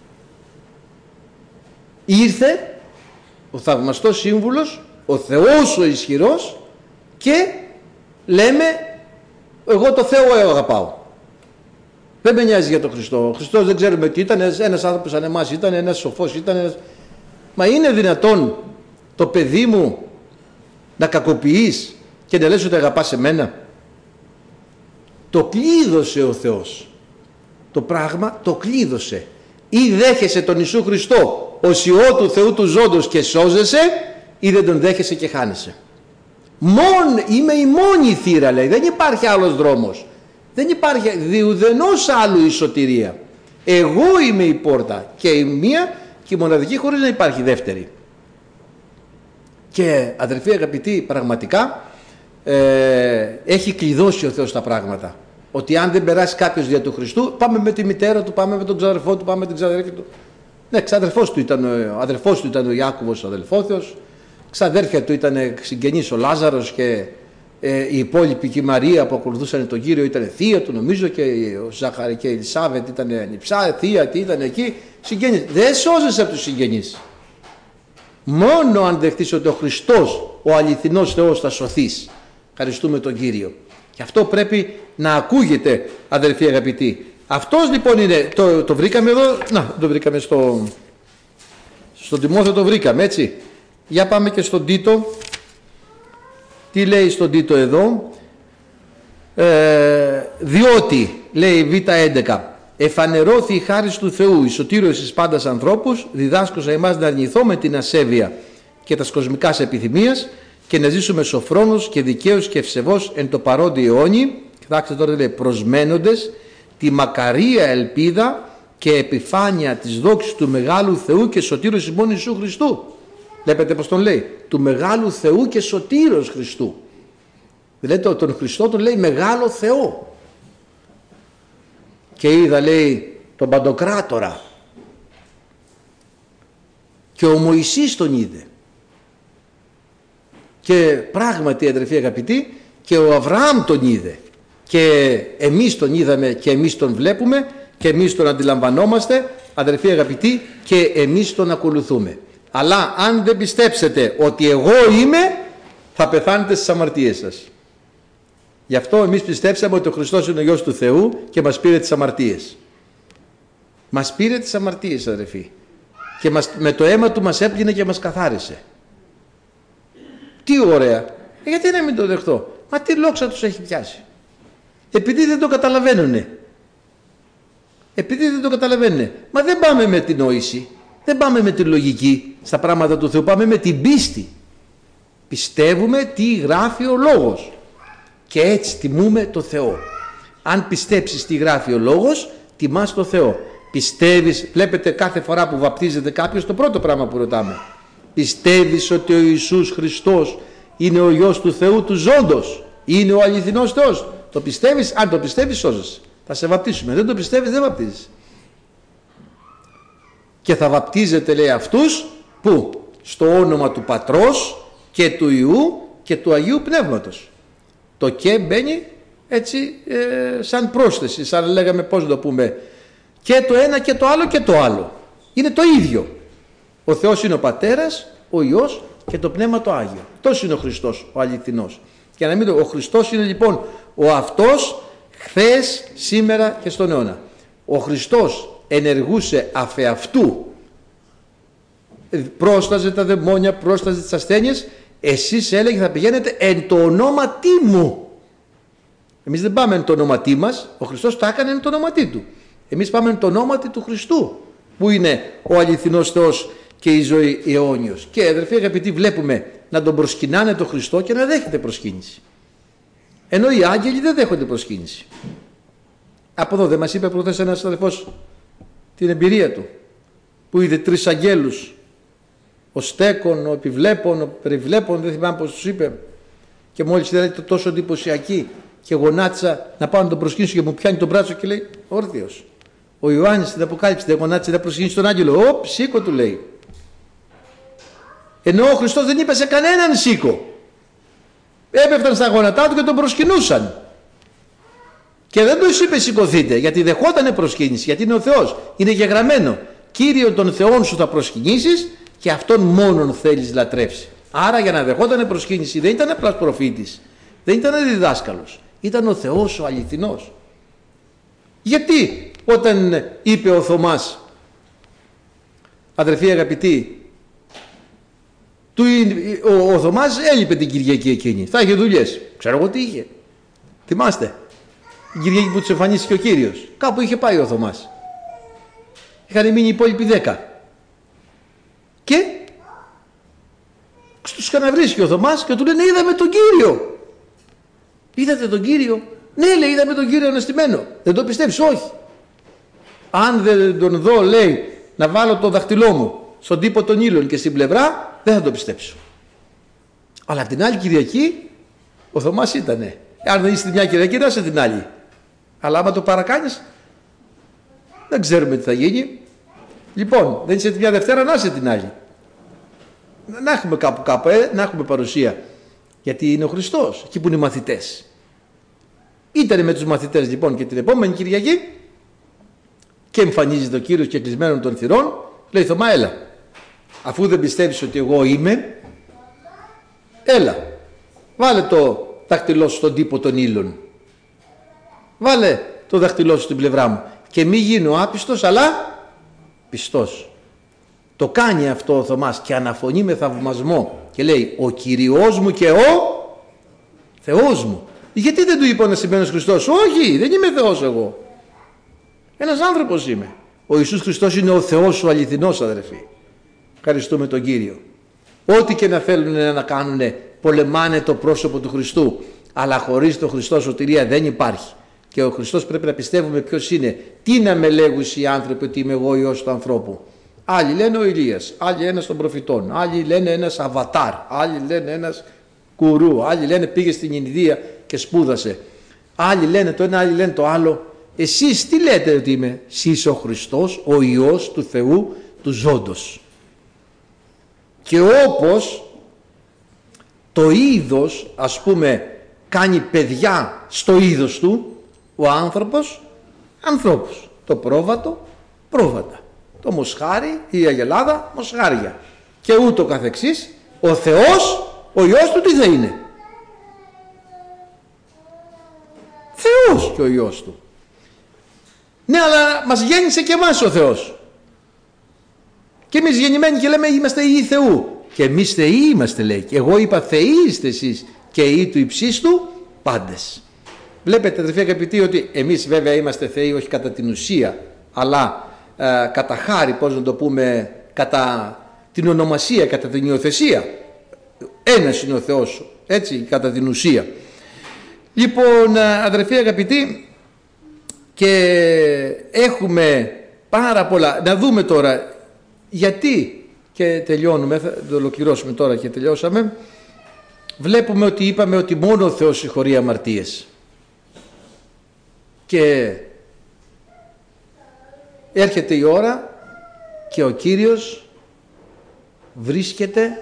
ήρθε ο θαυμαστός σύμβουλος, ο Θεός ο ισχυρός, και λέμε, εγώ το Θεό αγαπάω. Δεν με νοιάζει για τον Χριστό. Ο Χριστός δεν ξέρουμε τι ήταν, ένας άνθρωπος σαν εμάς ήταν, ένας σοφός ήταν. Μα είναι δυνατόν το παιδί μου να κακοποιείς και να λες ότι αγαπάς εμένα? Το κλείδωσε ο Θεός. Το πράγμα το κλείδωσε. Ή δέχεσαι τον Ιησού Χριστό ως Υιό του Θεού του ζώντος και σώζεσαι, ή δεν τον δέχεσαι και χάνεσαι. Είμαι η μόνη θύρα, λέει. Δεν υπάρχει άλλος δρόμος. Δεν υπάρχει διουδενός άλλου η σωτηρία. Εγώ είμαι η πόρτα και η μία και η μοναδική, χωρίς να υπάρχει δεύτερη. Και αδερφοί αγαπητοί, πραγματικά έχει κλειδώσει ο Θεός τα πράγματα. Ότι αν δεν περάσει κάποιος δια του Χριστού, πάμε με τη μητέρα του, πάμε με τον ξαδερφό του, πάμε με την ξαδέρφη του. Ναι, ξαδερφός του ήταν, ο αδερφός του ήταν ο Ιάκωβος ο αδελφόθεος, ξαδέρφια του ήταν συγγενής ο Λάζαρος, και η υπόλοιπη και η Μαρία που ακολουθούσαν τον Κύριο ήταν θεία του, νομίζω, και ο Ζαχαρή και η Ελισάβετ ήταν νυψά, θεία, τι ήταν εκεί, συγγενείς. Δεν σώζεσαι από τους συγγενείς. Μόνο αν δεχτείς ότι ο Χριστός, ο αληθινός Θεός, θα σωθείς. Ευχαριστούμε τον Κύριο. Και αυτό πρέπει να ακούγεται, αδελφοί αγαπητοί. Αυτός λοιπόν είναι, το βρήκαμε εδώ, να, το βρήκαμε στον Τιμόθεο, το βρήκαμε, έτσι. Για πάμε και στον Τίτο. Τι λέει στον Τίτο εδώ? Διότι, λέει Β11, εφανερώθη η χάρις του Θεού, η σωτήριος εις πάντας ανθρώπους, διδάσκωσα εμάς να αρνηθούμε την ασέβεια και τα κοσμικάς επιθυμίας και να ζήσουμε σοφρόνους και δικαίους και ευσεβώς εν το παρόντι αιώνι. Κοιτάξτε τώρα, λέει, προσμένοντες τη μακαρία ελπίδα και επιφάνεια της δόξης του μεγάλου Θεού και σωτήρος ημών Ιησού Χριστού. Βλέπετε πως τον λέει, του μεγάλου Θεού και σωτήρος Χριστού. Δηλαδή τον Χριστό τον λέει μεγάλο Θεό. Και είδα, λέει, τον Παντοκράτορα, και ο Μωυσής τον είδε. Και πράγματι, αδερφοί αγαπητοί, και ο Αβραάμ τον είδε. Και εμείς τον είδαμε και εμείς τον βλέπουμε και εμείς τον αντιλαμβανόμαστε, αδερφοί αγαπητοί, και εμείς τον ακολουθούμε. Αλλά αν δεν πιστέψετε ότι εγώ είμαι, θα πεθάνετε στις αμαρτίες σας. Γι' αυτό εμείς πιστέψαμε ότι ο Χριστός είναι ο Υιός του Θεού και μας πήρε τις αμαρτίες. Μας πήρε τις αμαρτίες, αδερφοί. Και με το αίμα του μας έπλυνε και μας καθάρισε. Τι ωραία. Γιατί να μην το δεχτώ? Μα τι λόξα τους έχει πιάσει. Επειδή δεν το καταλαβαίνουνε. Επειδή δεν το καταλαβαίνουνε. Μα δεν πάμε με την νόηση. Δεν πάμε με τη λογική στα πράγματα του Θεού. Πάμε με την πίστη. Πιστεύουμε τι γράφει ο Λόγος. Και έτσι τιμούμε το Θεό. Αν πιστέψεις τι γράφει ο Λόγος, τιμάς το Θεό. Πιστεύεις, βλέπετε κάθε φορά που βαπτίζεται κάποιος, το πρώτο πράγμα που ρωτάμε. Πιστεύεις ότι ο Ιησούς Χριστός είναι ο Υιός του Θεού του ζώντος? Είναι ο αληθινός Θεός? Το πιστεύεις? Αν το πιστεύεις, σώζεσαι. Θα σε βαπτίσουμε. Δεν το πιστεύεις, δεν βαπτίζεις. Και θα βαπτίζετε, λέει, αυτούς που? Στο όνομα του Πατρός και του Υιού και του Αγίου Πνεύματος. Το και μπαίνει έτσι σαν πρόσθεση, σαν λέγαμε, πώς να το πούμε, και το ένα και το άλλο και το άλλο. Είναι το ίδιο. Ο Θεός είναι ο Πατέρας, ο Υιός και το Πνεύμα το Άγιο. Αυτός είναι ο Χριστός, ο αληθινός. Και να μην το, ο Χριστός είναι λοιπόν ο αυτός χθες, σήμερα και στον αιώνα. Ο Χριστός ενεργούσε αφεαυτού, πρόσταζε τα δαιμόνια, πρόσταζε τις ασθένειες. Εσείς, έλεγε, θα πηγαίνετε εν το ονόματί μου. Εμείς δεν πάμε εν το ονόματί μας, ο Χριστός το έκανε εν το ονόματί του. Εμείς πάμε εν το ονόματι του Χριστού, που είναι ο αληθινός Θεός και η ζωή αιώνιος. Και αδερφοί αγαπητοί, βλέπουμε να τον προσκυνάνε τον Χριστό και να δέχεται προσκύνηση. Ενώ οι άγγελοι δεν δέχονται προσκύνηση. Από εδώ δεν μας είπε προχθές ένας αδερφός την εμπειρία του, που είδε 3 αγγέλους ο στέκον, ο επιβλέπων, ο περιβλέπων, δεν θυμάμαι πώς τους είπε, και μόλις είδα το τόσο εντυπωσιακή και γονάτισα να πάω να τον προσκύνησω και μου πιάνει τον μπράτσο και λέει όρθιος. Ο Ιωάννης στην Αποκάλυψη δεν γονάτισε να προσκυνήσει τον άγγελο. Οπ, σήκω, του λέει. Ενώ ο Χριστός δεν είπε σε κανέναν σήκω. Έπεφταν στα γόνατά του και τον προσκυνούσαν. Και δεν τους είπε σηκωθείτε, γιατί δεχότανε προσκύνηση, γιατί είναι ο Θεός. Είναι γεγραμμένο. Κύριον τον Θεόν σου θα προσκυνήσεις και αυτόν μόνον θέλεις λατρεύσει. Άρα για να δεχότανε προσκύνηση δεν ήταν απλάς προφήτης, δεν ήταν διδάσκαλος, ήταν ο Θεός ο αληθινός. Γιατί όταν είπε ο Θωμάς, αδερφοί αγαπητοί, ο Θωμάς έλειπε την Κυριακή εκείνη, θα είχε δουλειές, ξέρω εγώ τι είχε. Θυμάστε, την Κυριακή που τους εμφανίστηκε ο Κύριος, κάπου είχε πάει ο Θωμάς. Είχαν μείνει οι υπόλοιποι 10. Και τους ξαναβρίσκει ο Θωμάς και του λένε είδαμε τον Κύριο. Είδατε τον Κύριο? Ναι, λέει, είδαμε τον Κύριο αναστημένο. Δεν το πιστεύεις? Όχι. Αν δεν τον δω, λέει, να βάλω το δαχτυλό μου στον τύπο των ήλων και στην πλευρά, δεν θα το πιστέψω. Αλλά την άλλη Κυριακή ο Θωμάς ήτανε. Αν δεν είσαι την μια Κυριακή, να είσαι την άλλη. Αλλά άμα το παρακάνεις, δεν ξέρουμε τι θα γίνει. Λοιπόν, δεν είσαι τη μια Δευτέρα, να είσαι την άλλη. Να έχουμε κάπου, να έχουμε παρουσία. Γιατί είναι ο Χριστός, εκεί που είναι οι μαθητές. Ήτανε με τους μαθητές λοιπόν και την επόμενη Κυριακή και εμφανίζεται ο Κύριος και κλεισμένων των θυρών. Λέει Θωμά, έλα. Αφού δεν πιστεύεις ότι εγώ είμαι, έλα. Βάλε το δάχτυλό σου στον τύπο των ύλων. Βάλε το δάχτυλό σου στην πλευρά μου. Και μη γίνω άπιστος, αλλά πιστός. Το κάνει αυτό ο Θωμάς και αναφωνεί με θαυμασμό και λέει ο Κυριός μου και ο Θεός μου. Γιατί δεν του είπε ο αναστημένος Χριστός? Όχι, δεν είμαι Θεός εγώ. Ένας άνθρωπος είμαι. Ο Ιησούς Χριστός είναι ο Θεός ο αληθινός, αδερφοί. Ευχαριστούμε τον Κύριο. Ό,τι και να θέλουν να κάνουν, πολεμάνε το πρόσωπο του Χριστού. Αλλά χωρίς τον Χριστό σωτηρία δεν υπάρχει. Και ο Χριστός πρέπει να πιστεύουμε ποιος είναι. Τι να με λέγουν οι άνθρωποι ότι είμαι εγώ Υιός του ανθρώπου? Άλλοι λένε ο Ηλίας, άλλοι ένας των προφητών, άλλοι λένε ένας αβατάρ, άλλοι λένε ένας κουρού, άλλοι λένε πήγε στην Ινδία και σπούδασε. Άλλοι λένε το ένα, άλλοι λένε το άλλο. Εσείς τι λέτε ότι είμαι? Εσείς ο Χριστός, ο Υιός του Θεού, του ζώντος. Και όπως το είδος, ας πούμε, κάνει παιδιά στο είδος του, ο άνθρωπος, ανθρώπους. Το πρόβατο, πρόβατα. Το μοσχάρι, η αγελάδα, μοσχάρια. Και ούτω καθεξής. Ο Θεός, ο Υιός του τι θα είναι? Θεός και ο Υιός του. Ναι, αλλά μας γέννησε και εμάς ο Θεός. Και εμείς γεννημένοι και λέμε είμαστε Υιοί Θεού. Και εμείς Θεοί είμαστε, λέει. Και εγώ είπα Θεοί είστε εσείς και Υιοί του υψίστου πάντες. Βλέπετε, αδερφοί αγαπητοί, ότι εμείς βέβαια είμαστε Θεοί όχι κατά την ουσία, αλλά κατά χάρη, πώς να το πούμε, κατά την ονομασία, κατά την υιοθεσία. Ένας είναι ο Θεός, έτσι, κατά την ουσία. Λοιπόν, αδερφοί αγαπητοί, και έχουμε πάρα πολλά. Να δούμε τώρα γιατί, και τελειώνουμε, θα το ολοκληρώσουμε τώρα και τελειώσαμε. Βλέπουμε ότι είπαμε ότι μόνο ο Θεός συγχωρεί αμαρτίες. Και έρχεται η ώρα και ο Κύριος βρίσκεται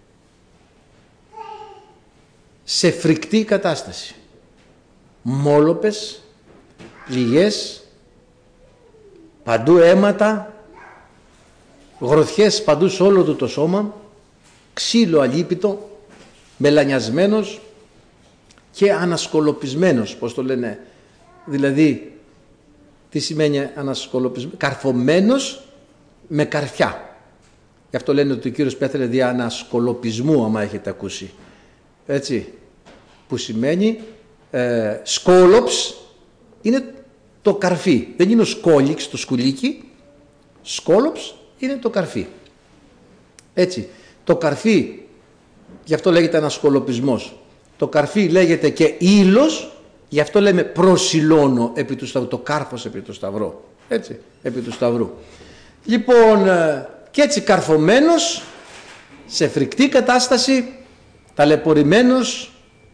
σε φρικτή κατάσταση. Μόλοπες, πληγές, παντού αίματα, γροθιές παντού σε όλο του το σώμα, ξύλο αλίπητο, μελανιασμένος και ανασκολοπισμένος, πώς το λένε, δηλαδή τι σημαίνει ανασκολοπισμένος? Καρφωμένος με καρφιά. Γι' αυτό λένε ότι ο Κύριος πέθανε δια ανασκολοπισμού, άμα έχετε ακούσει. Έτσι, που σημαίνει σκόλοψ είναι το καρφί. Δεν είναι ο σκόλιξ, το σκουλίκι. Σκόλοψ είναι το καρφί. Έτσι, το καρφί, γι' αυτό λέγεται ανασκολοπισμός. Το καρφί λέγεται και ύλος. Γι' αυτό λέμε προσιλώνω επί του σταυρού, το κάρφος επί του σταυρού. Έτσι, επί του σταυρού. Λοιπόν, και έτσι καρφωμένος σε φρικτή κατάσταση, ταλαιπωρημένος,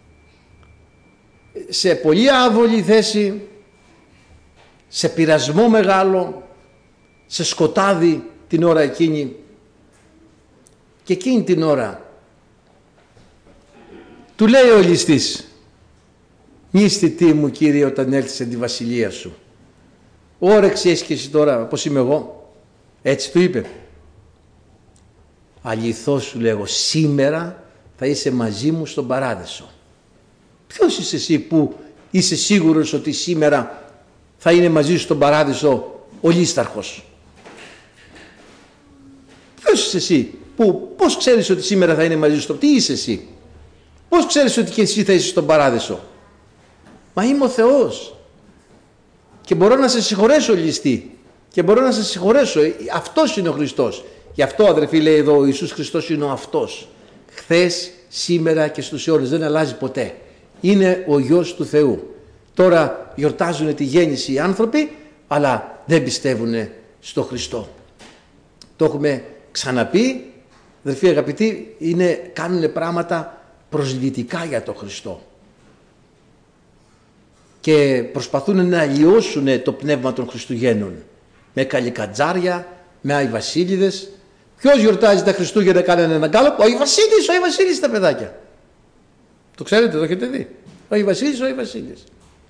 σε πολύ άβολη θέση, σε πειρασμό μεγάλο, σε σκοτάδι την ώρα εκείνη. Και εκείνη την ώρα του λέει ο ληστής, «Νίστη τι μου, Κύριε, όταν έλθεις εν τη βασιλεία σου». «Όρεξη έχεις και εσύ τώρα πως είμαι εγώ?» Έτσι του είπε. «Αληθώς σου λέγω, σήμερα θα είσαι μαζί μου στον παράδεισο». Ποιος είσαι εσύ που είσαι σίγουρος ότι σήμερα θα είναι μαζί σου στον παράδεισο ο λίσταρχος? Ποιος είσαι εσύ που, πώς ξέρεις ότι σήμερα θα είναι μαζί σου? Τι είσαι εσύ? Πώς ξέρεις ότι και εσύ θα είσαι στον παράδεισο? Μα είμαι ο Θεός και μπορώ να σε συγχωρέσω, ληστή, και μπορώ να σε συγχωρέσω. Αυτός είναι ο Χριστός. Γι' αυτό, αδερφοί, λέει εδώ, ο Ιησούς Χριστός είναι ο αυτός. Χθες, σήμερα και στους αιώνες, δεν αλλάζει ποτέ. Είναι ο Υιός του Θεού. Τώρα γιορτάζουν τη γέννηση οι άνθρωποι, αλλά δεν πιστεύουν στο Χριστό. Το έχουμε ξαναπεί, αδερφοί αγαπητοί, κάνουν πράγματα προσβλητικά για τον Χριστό. Και προσπαθούν να αλλοιώσουν το πνεύμα των Χριστουγέννων. Με καλικατζάρια, με Άι Βασίλειδες. Ποιος γιορτάζει τα Χριστούγεννα, κάνανε έναν κάλο? Ο Άι Βασίλης τα παιδάκια. Το ξέρετε, το έχετε δει. Ο Άι Βασίλης.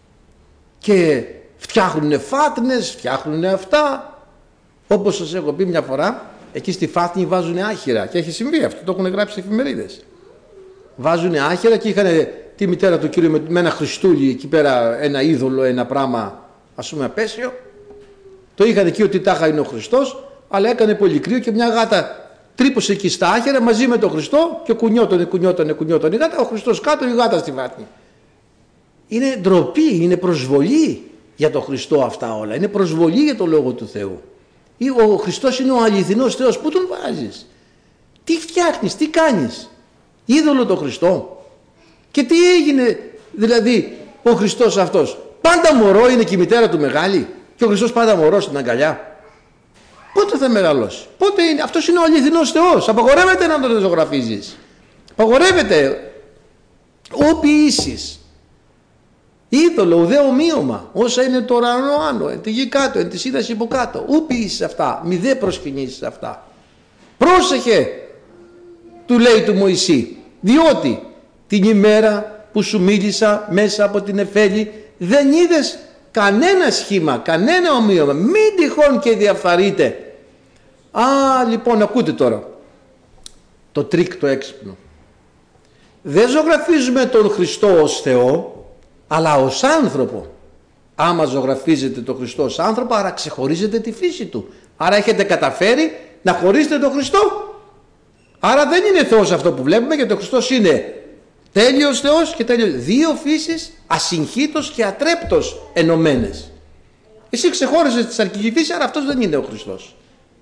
Και φτιάχνουν φάτνες, φτιάχνουν αυτά. Όπως σας έχω πει μια φορά, εκεί στη Φάτνη βάζουν άχυρα. Και έχει συμβεί αυτό, το έχουν γράψει σε εφημερίδες. Βάζουν άχυρα και είχαν τη μητέρα του Κύριου με ένα Χριστούλι εκεί πέρα, ένα είδωλο, ένα πράγμα ας πούμε απέσιο. Το είχαν εκεί ότι τάχα είναι ο Χριστός, αλλά έκανε πολύ κρύο και μια γάτα τρύπωσε εκεί στα άχυρα μαζί με τον Χριστό και κουνιότανε η γάτα, ο Χριστός κάτω, η γάτα στη Φάτνη. Είναι ντροπή, είναι προσβολή για τον Χριστό αυτά όλα, είναι προσβολή για τον Λόγο του Θεού. Ο Χριστός είναι ο αληθινός Θεός, πού τον βάζεις? Τι φτιάχνεις, τι κάνεις? Είδωλο τον Χριστό? Και τι έγινε δηλαδή ο Χριστός αυτός? Πάντα μωρό είναι και η μητέρα του μεγάλη και ο Χριστός πάντα μωρό στην αγκαλιά. Πότε θα μεγαλώσει? Πότε είναι? Αυτός είναι ο αληθινός Θεός. Απαγορεύεται να τον ζωγραφίζεις. Απαγορεύεται. Όποιοι ίσεις. Είδωλο, ουδέ ομοίωμα. Όσα είναι το ουρανό άνω, τη γη κάτω, εν τη είδας υποκάτω. Ούπι ίσεις αυτά. Μη δε προσκυνήσεις αυτά. Πρόσεχε, του λέει του Μωυσή, διότι την ημέρα που σου μίλησα μέσα από την Εφέλη δεν είδες κανένα σχήμα, κανένα ομοίωμα. Μην τυχόν και διαφθαρείτε. Λοιπόν, ακούτε τώρα το τρίκ το έξυπνο. Δεν ζωγραφίζουμε τον Χριστό ως Θεό, αλλά ως άνθρωπο. Άμα ζωγραφίζετε τον Χριστό ως άνθρωπο, άρα ξεχωρίζετε τη φύση του. Άρα έχετε καταφέρει να χωρίσετε τον Χριστό. Άρα δεν είναι Θεός αυτό που βλέπουμε, γιατί ο Χριστός είναι τέλειος Θεός και τέλειος. Δύο φύσεις ασυγχύτως και ατρέπτως ενωμένες. Εσύ ξεχώρισες τη σαρκική φύση, άρα αυτός δεν είναι ο Χριστός.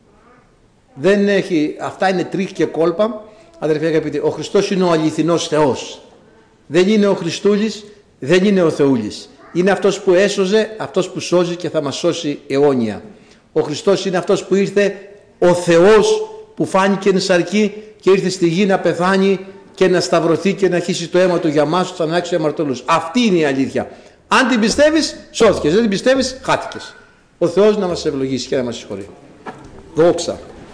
Δεν έχει, αυτά είναι τρίχ και κόλπα. Αδερφοί αγαπητοί, ο Χριστός είναι ο αληθινός Θεός. Δεν είναι ο Χριστούλης, δεν είναι ο Θεούλης. Είναι αυτός που έσωζε, αυτός που σώζει και θα μας σώσει αιώνια. Ο Χριστός είναι αυτός που ήρθε, ο Θεός που φάνηκε εν σαρκή και ήρθε στη γη να πεθάνει και να σταυρωθεί και να χύσει το αίμα του για μας, τους ανάξιους αμαρτωλούς. Αυτή είναι η αλήθεια. Αν την πιστεύεις, σώθηκες. Δεν την πιστεύεις, χάθηκες. Ο Θεός να μας ευλογήσει και να μας συγχωρεί. Δόξα.